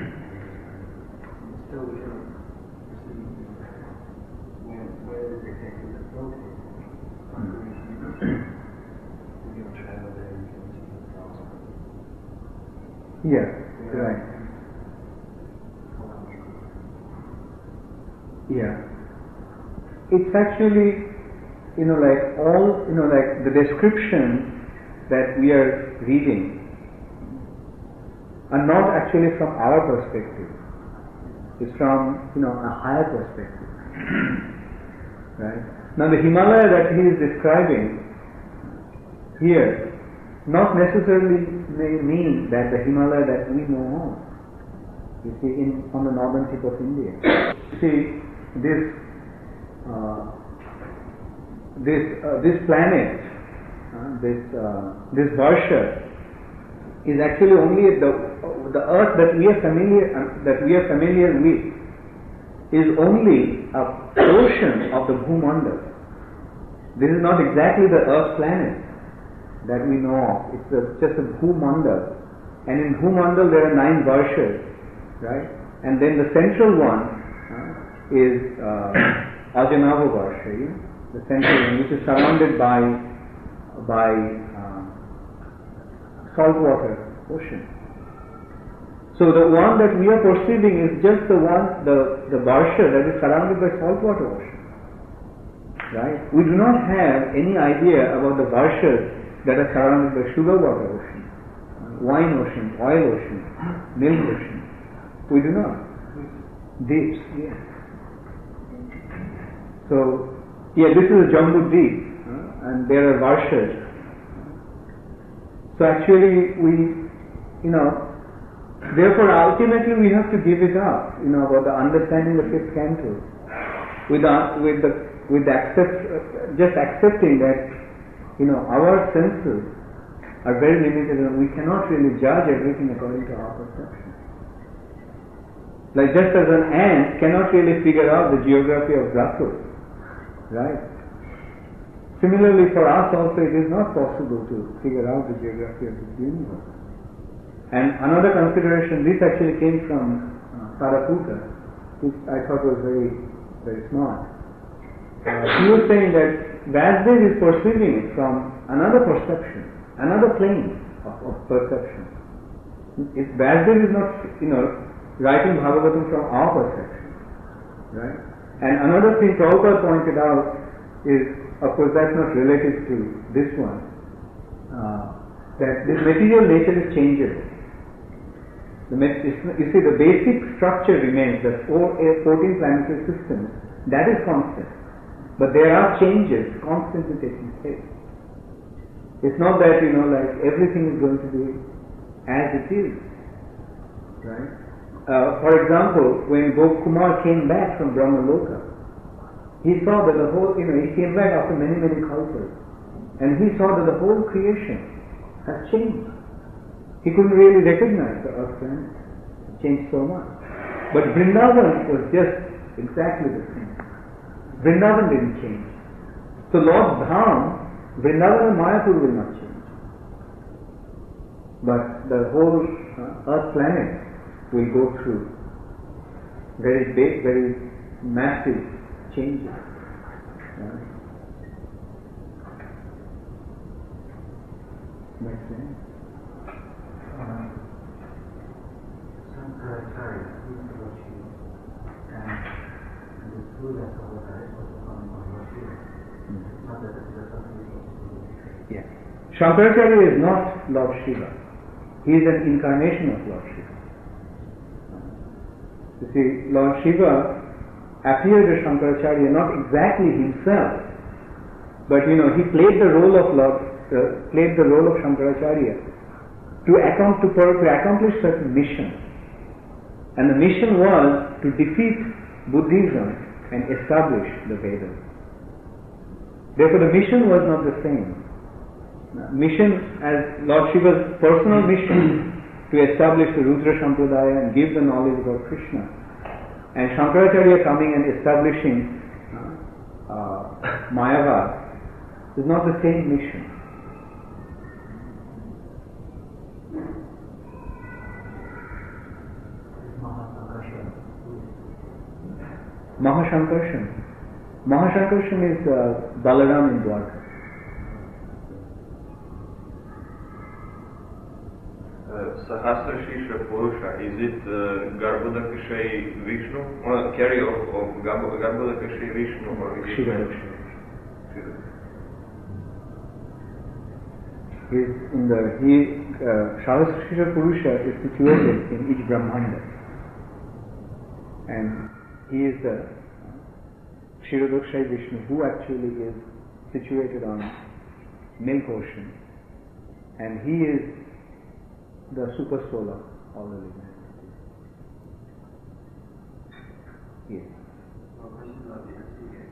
still we cannot perceive where where is exactly the flow is. You can travel there, you can see the flowers. Yeah, right. Yeah. It's actually, you know, like all, you know, like the description that we are reading are not actually from our perspective. It's from, you know, a higher perspective. Right? Now the Himalaya that he is describing here not necessarily may mean that the Himalaya that we know of. You see, in, on the northern tip of India. See, this uh, this uh, this planet, uh, this uh, this Varsha, is actually only the the Earth that we are familiar uh, that we are familiar with is only a portion of the Bhumandal. This is not exactly the Earth planet that we know of. It's a, just a Bhumandal, and in Bhumandal there are nine Varshas, right? And then the central one uh, is uh, Ajanava Varsha, you know, the central one, which is surrounded by by uh, saltwater ocean. So the one that we are perceiving is just the one, the, the Varsha that is surrounded by saltwater ocean. Right? We do not have any idea about the Varshas that are surrounded by sugar water ocean, wine ocean, oil ocean, milk ocean. We do not. Deeps, yes. So, yeah, this is a Jambu Deep, uh, and there are Varshas. So actually we, you know, therefore, ultimately, we have to give it up, you know, about the understanding the fifth canto, with the, with the, with the accept, uh, just accepting that, you know, our senses are very limited and we cannot really judge everything according to our perception. Like just as an ant cannot really figure out the geography of Rasul, right? Similarly, for us also, it is not possible to figure out the geography of the universe. And another consideration, this actually came from uh, Sariputta, which I thought was very, very smart. Uh, he was saying that Vasudev is perceiving it from another perception, another plane of, of perception. If Vasudev is not, you know, writing Bhagavatam from our perception, right? And another thing Prabhupada pointed out is, of course, that's not related to this one, uh, that this material nature is changeable. The, you see, the basic structure remains, the four, fourteen planetary systems, that is constant. But there are changes constantly taking place. It's not that, you know, like everything is going to be as it is. Right? Uh, for example, when Gopakumar came back from Brahmaloka, he saw that the whole, you know, he came back after many, many cultures, and he saw that the whole creation has changed. He couldn't really recognize the earth planet. It changed so much. But Vrindavan was just exactly the same. Vrindavan didn't change. So Lord Dham, Vrindavan and Mayapur will not change. But the whole uh, earth planet will go through very big, very massive changes. Right? Makes sense? Um, some uh, sorry, Hiroshi, and the school that was was on on Hiroshi. It's not the that there's something we need to do. Yeah. Shankaracharya is not Lord Shiva. He is an incarnation of Lord Shiva. You see, Lord Shiva appeared as Shankaracharya not exactly himself, but you know, he played the role of Lord, uh, played the role of Shankaracharya to, accom- to, to accomplish certain mission. And the mission was to defeat Buddhism and establish the Vedas. Therefore, the mission was not the same. Mission as Lord Shiva's personal mission to establish the Rudra Sampradaya and give the knowledge about Krishna, and Shankaracharya coming and establishing uh, uh, Mayavad is not the same mission. Mahashankarshan. Mahashankarshan is uh, Balaram in Dwarka. Sahasra Shisha Purusha, is it uh, Garbhodakashay Vishnu? Uh, carry of, of Garbhodakashay Vishnu or is it Shivadakshay. He's in the he uh, Sahasra Shisha Purusha is situated in each Brahmanda, and he is the Shivadakshay Vishnu who actually is situated on milk ocean, and he is the super soul of all the living entities. Yes. Well, question about the S C A.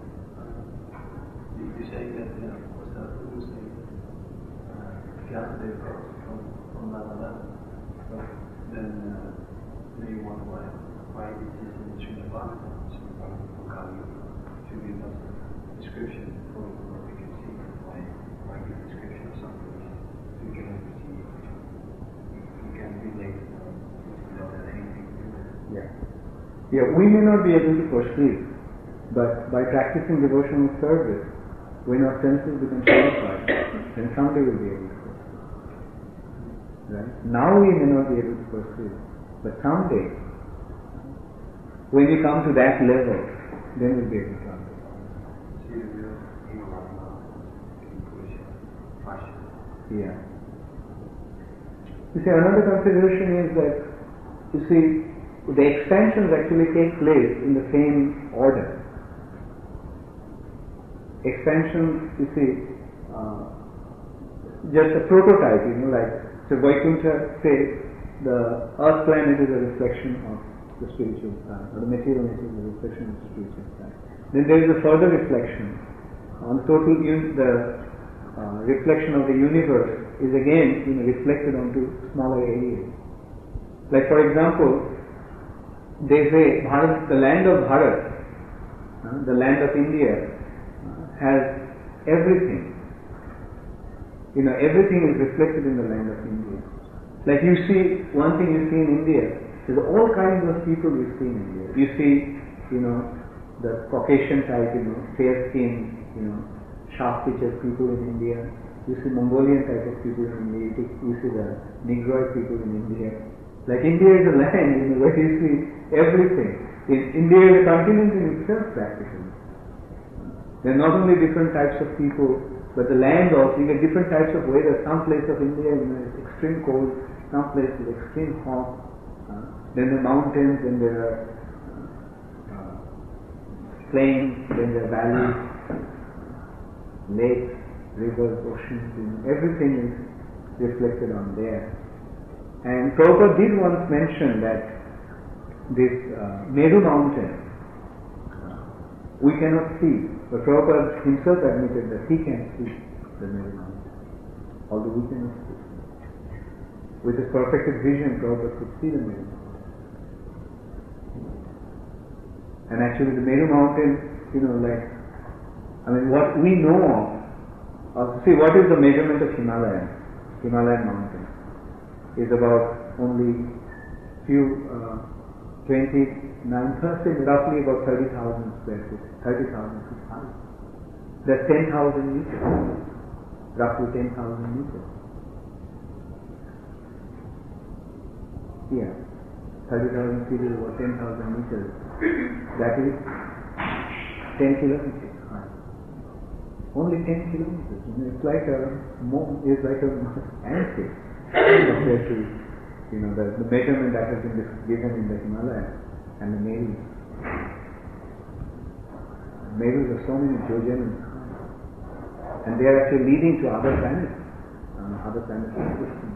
You, you're saying that, you know, what's that? Who was saying that? Vyasadeva got from, from level level. But then, uh, then you wonder why, why it is in the Srimad Bhagavatam, Srimad Bhagavatam Kali Yuga, should be enough description for what we can see. Why, why give a description of something we can only see? Can relate without anything to do with it. Yeah. Yeah, we may not be able to perceive, but by practicing devotional service, when our senses become purified, then someday we'll be able to perceive. Right? Now we may not be able to perceive, but someday, when we come to that level, then we'll be able to understand. See the real evil of love, intuition, passion. Yeah. You see, another consideration is that, you see, the expansions actually take place in the same order. Expansions, you see, uh, just a prototype, you know, like, so Vaikuntha says the earth planet is a reflection of the spiritual planet, or the material is a reflection of the spiritual planet. Then there is a further reflection on total, un- the uh, reflection of the universe is again, you know, reflected onto smaller areas. Like for example, they say Bharat, the land of Bharat, uh, the land of India, uh, has everything. You know, everything is reflected in the land of India. Like you see, one thing you see in India, there's all kinds of people you see in India. You see, you know, the Caucasian type, you know, fair skin, you know, sharp-featured people in India. You see Mongolian type of people in India, you see the Negroid people in India. Like India is a land, you know, where you see everything. In India is a continent in itself practically. There are not only different types of people, but the land also, you get different types of weather. Some place of India, you know, is extreme cold, some place is extreme hot. Uh, then the mountains, then there are uh, plains, then there are valleys, lakes, rivers, oceans, you know, everything is reflected on there. And Prabhupada did once mention that this uh, Meru mountain, uh, we cannot see, but Prabhupada himself admitted that he can see the Meru mountain, although we cannot see. With his perfected vision, Prabhupada could see the Meru mountain. And actually the Meru mountain, you know, like, I mean, what we know of, Uh, see, what is the measurement of Himalaya? Himalayan mountain is about only few, uh, twenty-nine percent, roughly about thirty thousand square feet, thirty thousand feet high. That's ten thousand meters, roughly ten thousand meters. Yeah, thirty thousand feet is about ten thousand meters. That is ten kilometers high. Only ten kilometers. You know, it's like a mo- it's like a ant compared to, you know, the, the measurement that has been given in the Himalayas and the Merus. Merus are so many Jojen, and they are actually leading to other planets, uh, other planetary systems.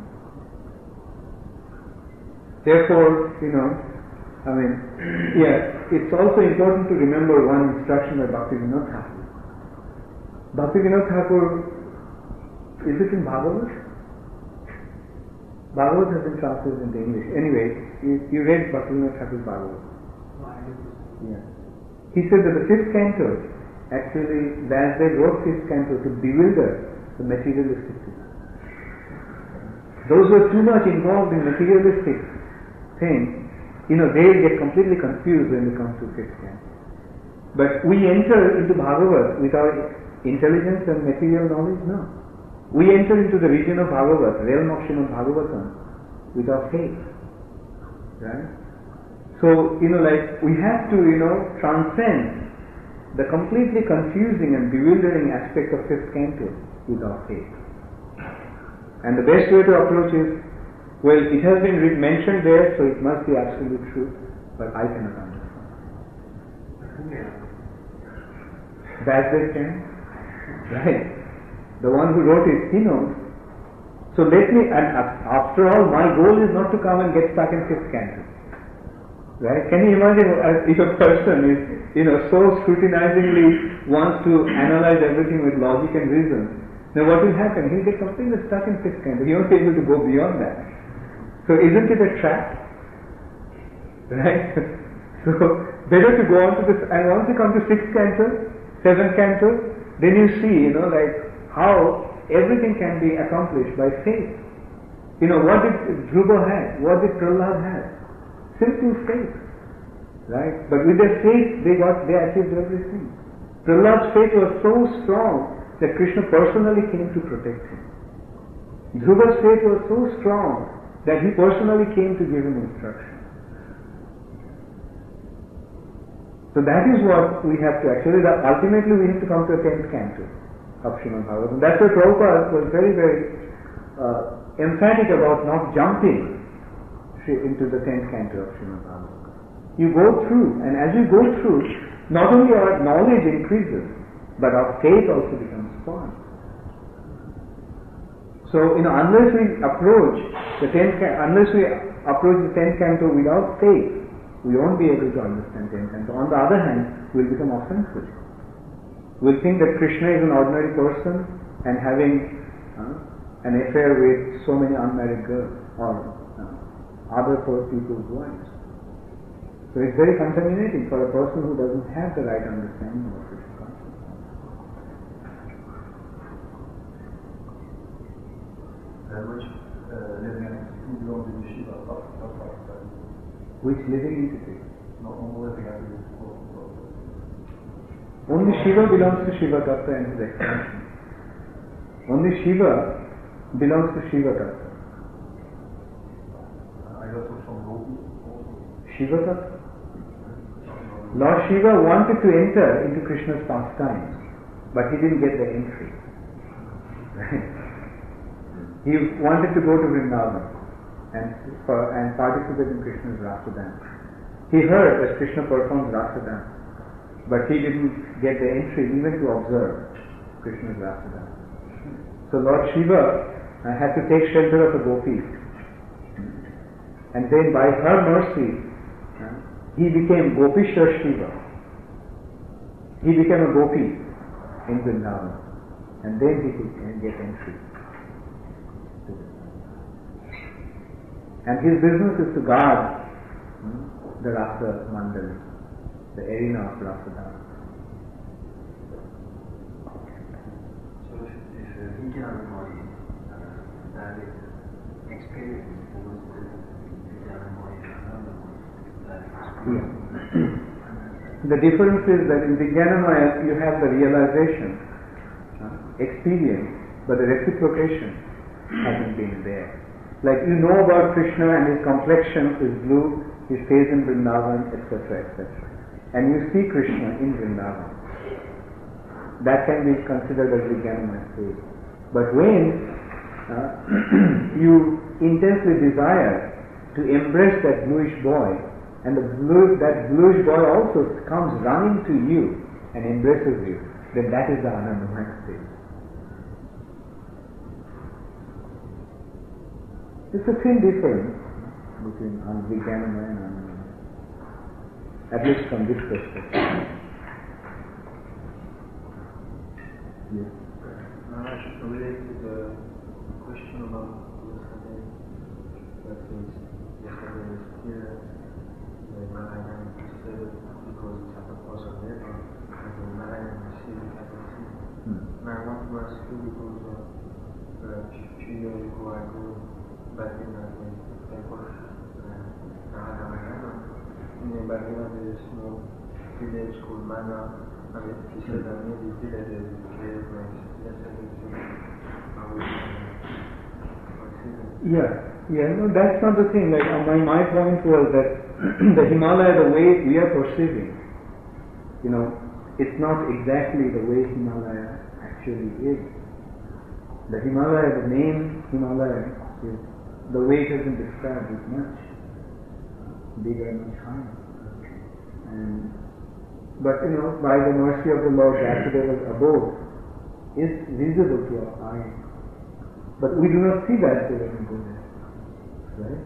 Therefore, you know, I mean, yeah, it's also important to remember one instruction by Bhaktivinoda Thakur. Bhaktivinoda Thakur, is it in Bhagavad? Bhagavad has been translated into English. Anyway, you, you read Bhaktivinoda Thakur's Bhagavad. Yeah. He said that the fifth canto, actually, Vyasdev wrote fifth canto to bewilder the materialistic people. Those who are too much involved in materialistic things, you know, they get completely confused when they come to fifth canto. But we enter into Bhagavad with our intelligence and material knowledge? No. We enter into the region of Bhagavat, realm of Srimad Bhagavatam, with our faith. Right? So, you know, like, we have to, you know, transcend the completely confusing and bewildering aspect of fifth canto with our faith. And the best way to approach is, well, it has been re- mentioned there, so it must be absolute truth, but I cannot understand. Vyasdev can, right? The one who wrote it, he knows. So let me, and after all, my goal is not to come and get stuck in fifth canto. Right? Can you imagine if a person is, you know, so scrutinizingly wants to analyze everything with logic and reason? Now what will happen? He'll get completely stuck in fifth canto. He won't be able to go beyond that. So isn't it a trap? Right? So better to go on to this, and once you come to sixth canto, seventh canto, then you see, you know, like, how everything can be accomplished by faith. You know, what did Dhruva have? What did Prahlad have? Simple faith. Right? But with their faith, they got, they achieved everything. Prahlad's faith was so strong that Krishna personally came to protect him. Dhruva's faith was so strong that he personally came to give him instruction. So that is what we have to actually, that ultimately we have to come to a tenth canto of Srimad Bhagavatam. That's why Prabhupada was very, very uh, emphatic about not jumping into the tenth canto of Srimad Bhagavatam. You go through, and as you go through, not only our knowledge increases, but our faith also becomes strong. So, you know, unless we approach the tenth, unless we approach the tenth canto without faith, we won't be able to understand tenth canto. On the other hand, we'll become offensive. We'll think that Krishna is an ordinary person and having uh, an affair with so many unmarried girls or uh, other poor people's wives. So it's very contaminating for a person who doesn't have the right understanding of Krishna consciousness. Uh, which uh, living entity belongs to Shiva? Which living entity? Not all living entities. Only Shiva belongs to Shiva Tattva and his expansion. Only Shiva belongs to Shiva Tattva. I got it from Gopi. Shiva Tattva? Lord Shiva wanted to enter into Krishna's pastimes, but he didn't get the entry. Right? He wanted to go to Vrindavan and, for, and participate in Krishna's Rasa dance. He heard that Krishna performs Rasa dance, but he didn't get the entry even to observe Krishna's Rasa dance. So Lord Shiva uh, had to take shelter of a gopi, and then by her mercy uh, he became Gopishwar Shiva. He became a gopi in Vrindavan, and then he could get entry. And his business is to guard hmm, the Rasa Mandali, the arena of Rasa dance. So if, if uh, Vijnanamaya uh, that is experience was the Vijnanamaya and Anandamaya that Yeah. The difference is that in Vijnanamaya you have the realization, uh, experience, but the reciprocation hasn't been there. Like you know about Krishna and his complexion is blue, he stays in Vrindavan, et cetera, et cetera. And you see Krishna in Vrindavan. that can be considered as Vijnanamaya state. But when uh, you intensely desire to embrace that bluish boy, and the blue, that bluish boy also comes running to you and embraces you, then that is the Anandamaya state. It's a thin difference between Vijnanamaya and Anandamaya, at least from this perspective. Yes. Maharaj, related to the question about yesterday, that is, yesterday is here, the Narayana said it because it's at the cause of labor, and the Narayana received it as a seed. And I want to ask you because uh, a few years ago I go back in the temple, Narayana, in the Bhagavad there is a small village called Mana, and he said that maybe villages in cave like yesterday. Yeah, yeah, no, that's not the thing. Like uh, my, my point was that the Himalaya, the way we are perceiving, you know, it's not exactly the way Himalaya actually is. The Himalaya, the name Himalaya, is the way it has been described is much bigger and much higher. And but you know, by the mercy of the Lord, Vasudeva's abode is visible to our eyes. But we do not see that when we go there. Right?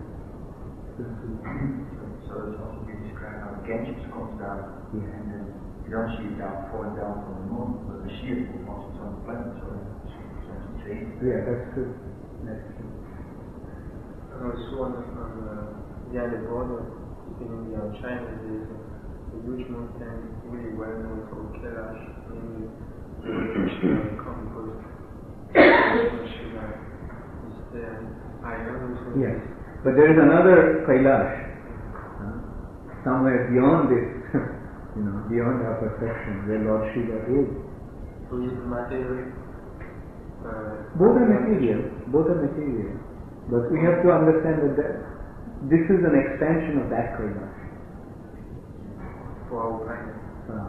So it's also been described how Ganges comes down, Yeah. and then you don't see it down, falling down from the moon, but the sheer will also on the planet, so it's it's Yeah, that's true. That's true. And also on the, on the, yeah, the border between India and China, there is a, a huge mountain, really well known for Kailash, mainly the Shiva will come because Shiva is there. I also Yes. But there is another Kailash, uh, somewhere beyond this, you know, beyond our perception, where Lord Shiva is. So is material. Uh, Both are material, both are material. But we have to understand that, that this is an expansion of that Kailash. For our planet. Uh,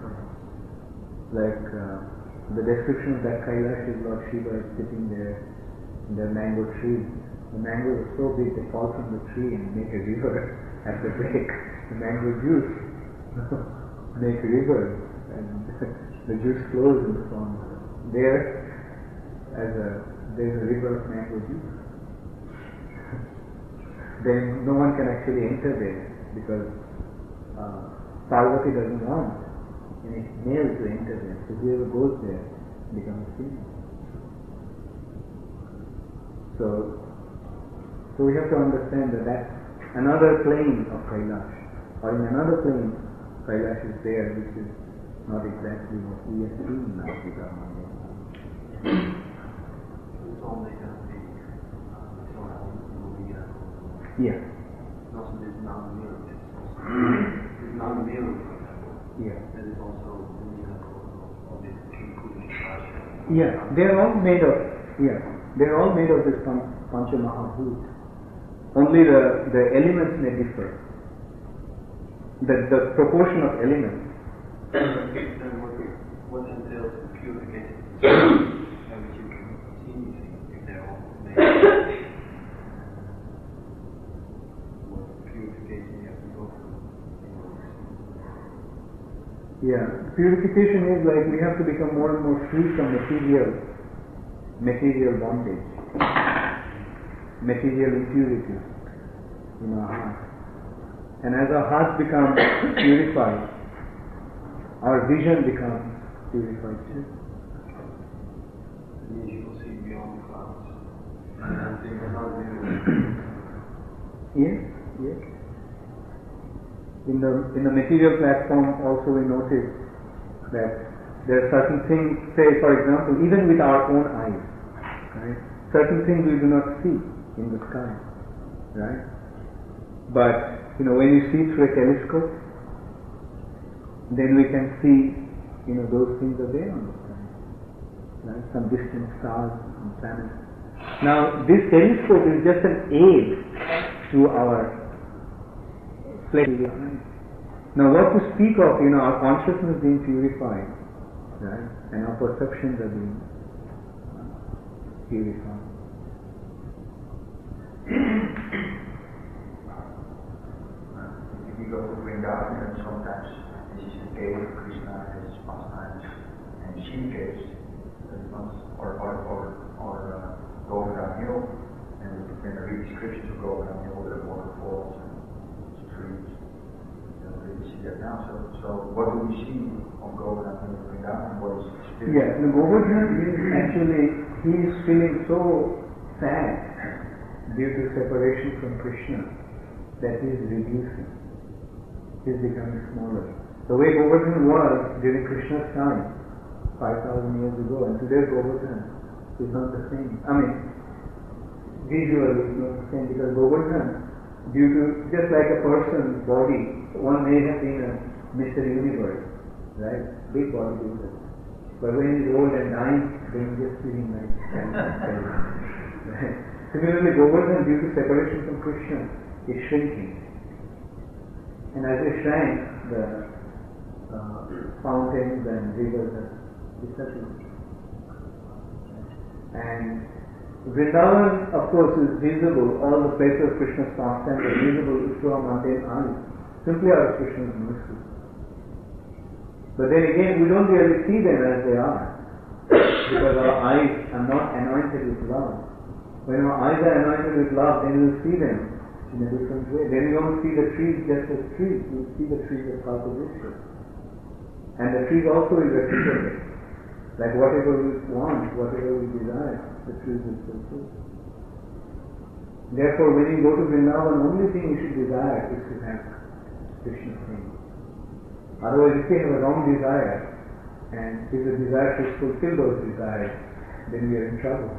like uh, the description of that Kailash is Lord Shiva is sitting there in the mango tree. The mangoes are so big they fall from the tree and make a river at the break. The mango juice make a river and the juice flows in the pond. There, as a there is a river of mango juice. Then no one can actually enter there because uh, Parvati doesn't want any male to enter there. So whoever goes there becomes female. So, so we have to understand that that's another plane of Kailash, or in another plane, Kailash is there, which is not exactly what we are seeing now with our mind. It's only going to be Yeah. also this non-mirror. This non-mirror, for example, Yeah. that is also the miracle of this Kikuta. Yeah. They are all made of. Yeah. They are all made of this pan- Pancha Mahabhut. Only the the elements may differ. The the proportion of elements. Then what, what entails the purification? And which you can see anything if they're all made. What purification you have to go through in order to see. Yeah. Purification is like we have to become more and more free from material material bondage, material impurities in our heart. And as our hearts become purified, our vision becomes purified too. Means you will see beyond the clouds. And things are not mirrors. Yes, yes. In the in the material platform also we notice that there are certain things, say for example, even with our own eyes, right? Certain things we do not see in the sky, right? But you know, when you see through a telescope, then we can see, you know, those things are there on the sky, right? Some distant stars and planets. Now, this telescope is just an aid to our fleshly eyes. Now, what to speak of, you know, our consciousness being purified, right? And our perceptions are being uh, purified. If you go to Vrindavan, and sometimes this is the cave of Krishna has his pastimes, and she caves, or or or, or uh, Govardhan Hill, and when I read descriptions of Govardhan Hill, there are waterfalls and streams. You don't really see that now. So, so what do we see on Govardhan Hill in Vrindavan? What is the spirit? Yes, the Govardhan is actually, he is feeling so sad due to separation from Krishna that he is reducing. He is becoming smaller. The way Govardhan was during Krishna's time, five thousand years ago, and today's Govardhan is not the same. I mean, visually it's not the same, because Govardhan, due to, just like a person's body, one may have been a Mister Universe, right? Big bodybuilder. But when he's old and dying, then he's just feeling like right? Similarly, Govardhan, due to separation from Krishna, is shrinking. And as it shrank, the uh, fountains and rivers are disappearing. And Vrindavan, of course, is visible, all the places of Krishna's pastime are visible through our mundane eyes, simply out of Krishna's mercy. But then again, we don't really see them as they are, because our eyes are not anointed with love. When our eyes are anointed with love, then we'll see them in a different way. Then we won't see the trees just as trees, we'll see the trees as Kalpadeshwar. And the trees also will reciprocate. Like whatever we want, whatever we desire, the trees will fulfill. Therefore, when you go to Vrindavan, the only thing you should desire is to have Krishna's name. Otherwise, if you have a wrong desire, and if the desire to fulfill those desires, then we are in trouble.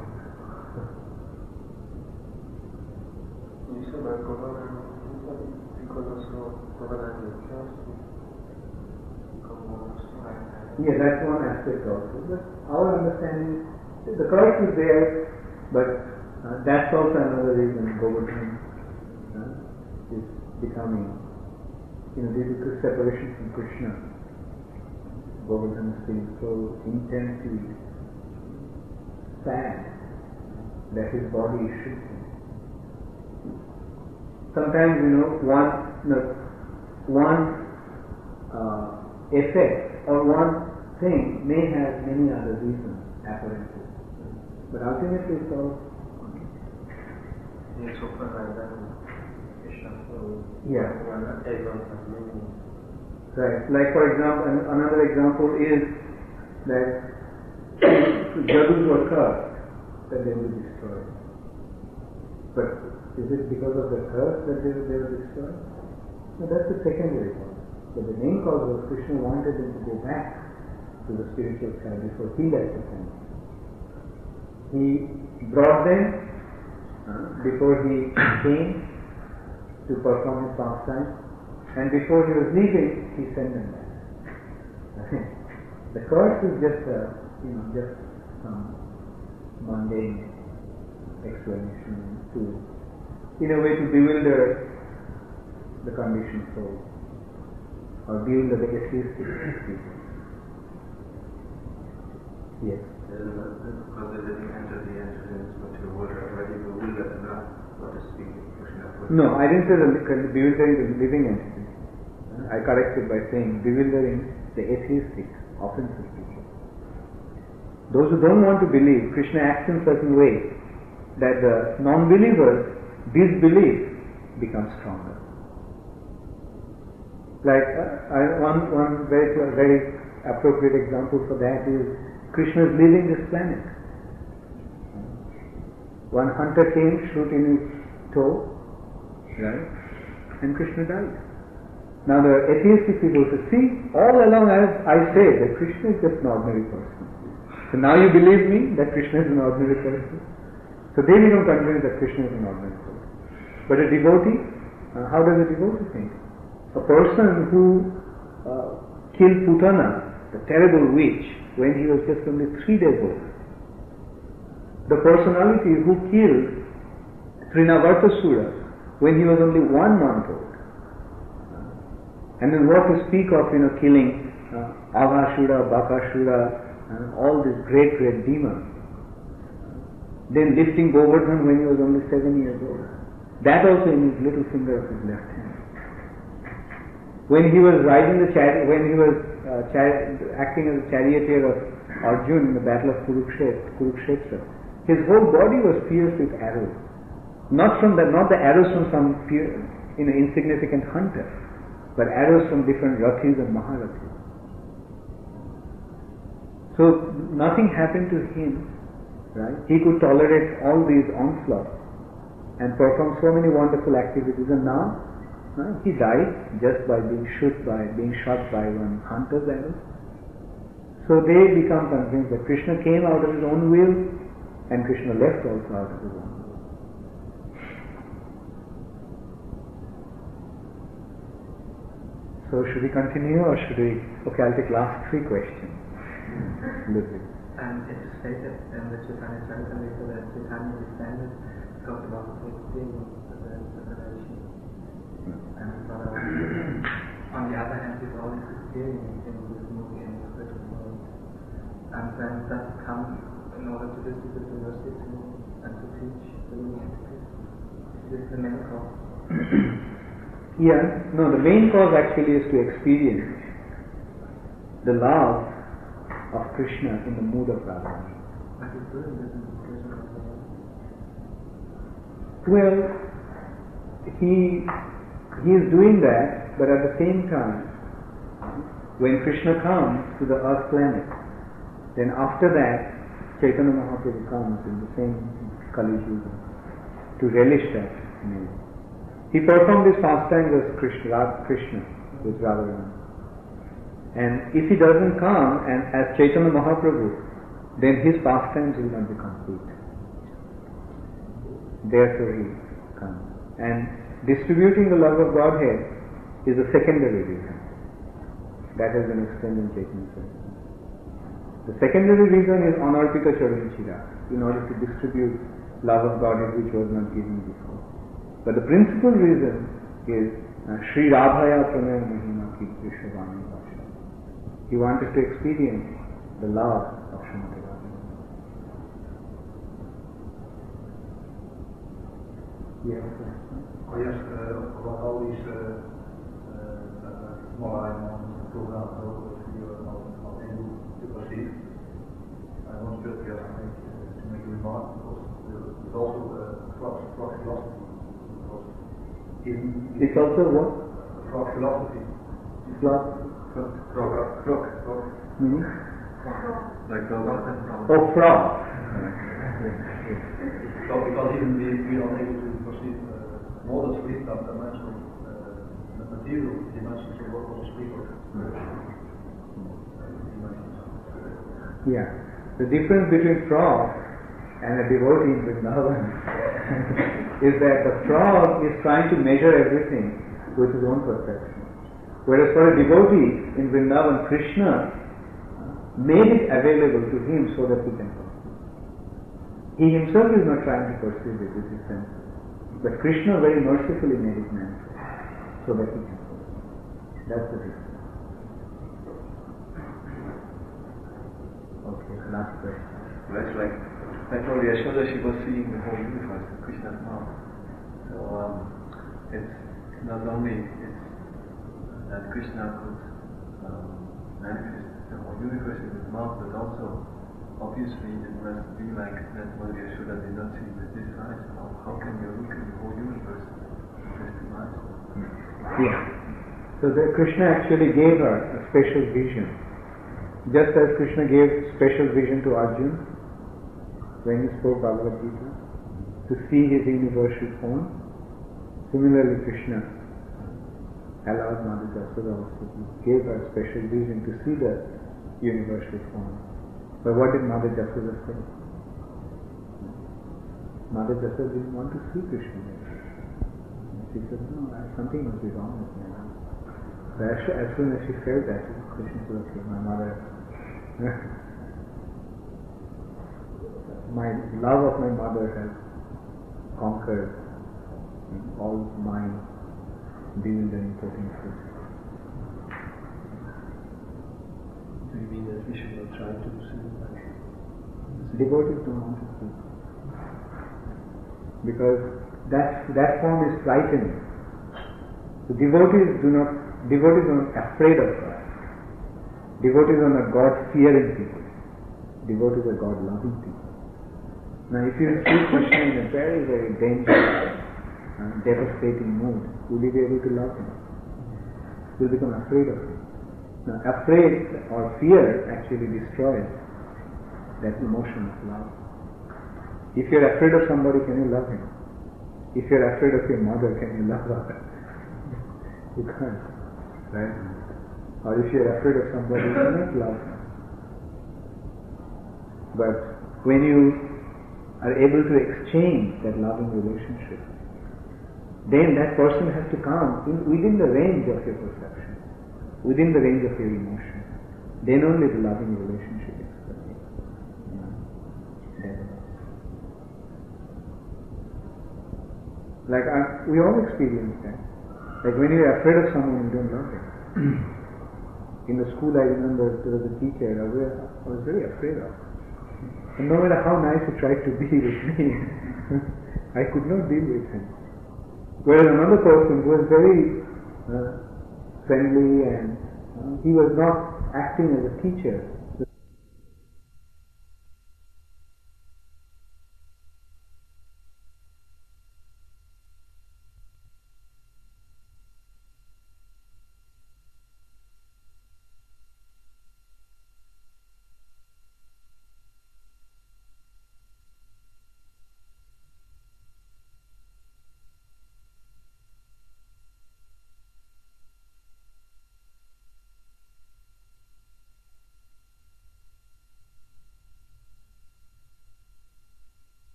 You said about Govardhan, because also Govardhan is just become more like that. Yeah, that's one aspect also. But our understanding, the curse is there, but uh, that's also another reason Govardhan uh, is becoming, you know, due to separation from Krishna. Govardhan is feeling so intensely sad that his body is shrinking. Sometimes, you know, one, no, one uh, effect or one thing may have many other reasons, apparently. But ultimately it's all... It's open like that. Yeah. Everyone has many. Right. Like for example, an- another example is that Jadus were cursed, that they will be destroyed. But is it because of the curse that they, they were destroyed? No, that's the secondary cause. But the main cause was Krishna wanted them to go back to the spiritual side before he left the planet. He brought them uh, before he came to perform his pastime, and before he was leaving, he sent them back. The curse is just a, you know, just some mundane explanation to, in a way, to bewilder the conditioned soul, or bewilder the atheistic people. Yes. Because they didn't enter the entrance material world already bewildered enough, so to speak. No, I didn't say the bewildering the living entity. I corrected by saying bewildering the atheistic, offensive people. Those who don't want to believe, Krishna acts in certain way that the non-believers' disbelief becomes stronger. Like uh, I, one one very very appropriate example for that is Krishna is leaving this planet. One hunter came, shooting his toe, right? And Krishna died. Now the atheistic people say, see, all along as I say that Krishna is just an ordinary person. So now you believe me that Krishna is an ordinary person? So they become convinced that Krishna is an ordinary person. But a devotee, uh, how does a devotee think? A person who uh, killed Putana, the terrible witch, when he was just only three days old. The personality who killed Trinavartasura when he was only one month old. And then what to speak of, you know, killing uh, Aghasura, Bakasura, and all these great, great demons. Then lifting Govardhan when he was only seven years old. That also in his little finger of his left hand. When he was riding the chariot, when he was uh, char- acting as a charioteer of Arjuna in the battle of Kurukshetra, Kurukshetra, his whole body was pierced with arrows. Not from the, not the arrows from some fear, you know, insignificant hunter, but arrows from different Rathis and Maharathis. So nothing happened to him, right? He could tolerate all these onslaughts and perform so many wonderful activities, and now uh, he died just by being shot by being shot by one hunter's arrow. So they become convinced that Krishna came out of his own will, and Krishna left also out of his own will. So should we continue or should we? Okay, I'll take last three questions. Ludwig. And it is stated in the Chaitanya Charitamrita that Chaitanya descended, talked about the experience of the separation. And uh, on the other hand, he's always experiencing this moving in the spiritual world. And then does it come in order to distribute the mercy to and to teach the living entities? Is this the main cause? Yeah, no, the main cause actually is to experience the love of Krishna in the mood of Radharani. But he's doing this in the spiritual world. Well, he he is doing that, but at the same time, when Krishna comes to the earth planet, then after that, Chaitanya Mahaprabhu comes in the same Kali Yuga to relish that name. He performed his pastimes as Krishna, Krishna with Radharani. And if he doesn't come and as Chaitanya Mahaprabhu, then his pastimes will not be complete. Therefore he comes. And distributing the love of Godhead is a secondary reason. That has been explained in Chaitanya Charitamrita. The secondary reason is Anarpita Charanchira, in order to distribute love of Godhead which was not given before. But the principal reason is uh, Sri Radhaya Pranaya Mahima Ki Vishwavani Vasha. He wanted to experience the love of Srimati Radha. Yes, sir. Oh yes, uh, about all these uh, uh, small items, programs, those you are not able to proceed. I want just just make, uh, to make a remark because there's also the frog philosophy. It's also what? Frog philosophy. Frog? Frog. Frog. Frog. Frog. Meaning? Like the Oh, frog. So because even if we are able to proceed uh, more than three dimensional uh, material dimensions, so what was a speak of Yeah. The difference between frog and a devotee in Vrindavan is that the frog is trying to measure everything with his own perception. Whereas for a devotee in Vrindavan, Krishna made it available to him so that he can perceive. He himself is not trying to perceive it with his senses. But Krishna very mercifully made it manifest so that he can perceive. That's the difference. Okay, last question. That's like, like for Yashoda, she was seeing the whole universe in Krishna's mouth. So um, it's not only it's that Krishna could um, manifest the whole universe in his mouth, but also obviously it must be like that what Yashoda did not see with his eyes. How, how can you look at the whole universe with just two eyes? Yeah. So the Krishna actually gave her a special vision. Just as Krishna gave special vision to Arjuna when he spoke Bhagavad Gita, to see his universal form, similarly Krishna allowed Mother Jasoda also, he gave her a special vision to see the universal form. But what did Mother Jasoda say? Mother Jasoda didn't want to see Krishna. She said, no, something must be wrong with me. So as, as soon as she felt that, Krishna said, okay, my mother, my love of my mother has conquered all my bewildering potencies. mean that we should not try to sympathize? Devotees don't want to see. Because that, that form is frightening. The devotees do not, devotees are not afraid of God. Devotees are not God-fearing people. Devotees are God-loving people. Now if you see Krishna in a very, very dangerous, uh, devastating mood, will you be able to love him? You will become afraid of him. Now afraid or fear actually destroys that emotion of love. If you are afraid of somebody, can you love him? If you are afraid of your mother, can you love her? You can't, right? Or if you are afraid of somebody, you cannot love him. But when you are able to exchange that loving relationship, then that person has to come in, within the range of your perception, within the range of your emotion. Then only the loving relationship is developed. Like I, we all experience that. Like when you are afraid of someone, you don't love him. In the school, I remember there was a teacher I was, I was very afraid of. And no matter how nice he tried to be with me, I could not deal with him. Whereas another person who was very uh, friendly and uh, he was not acting as a teacher,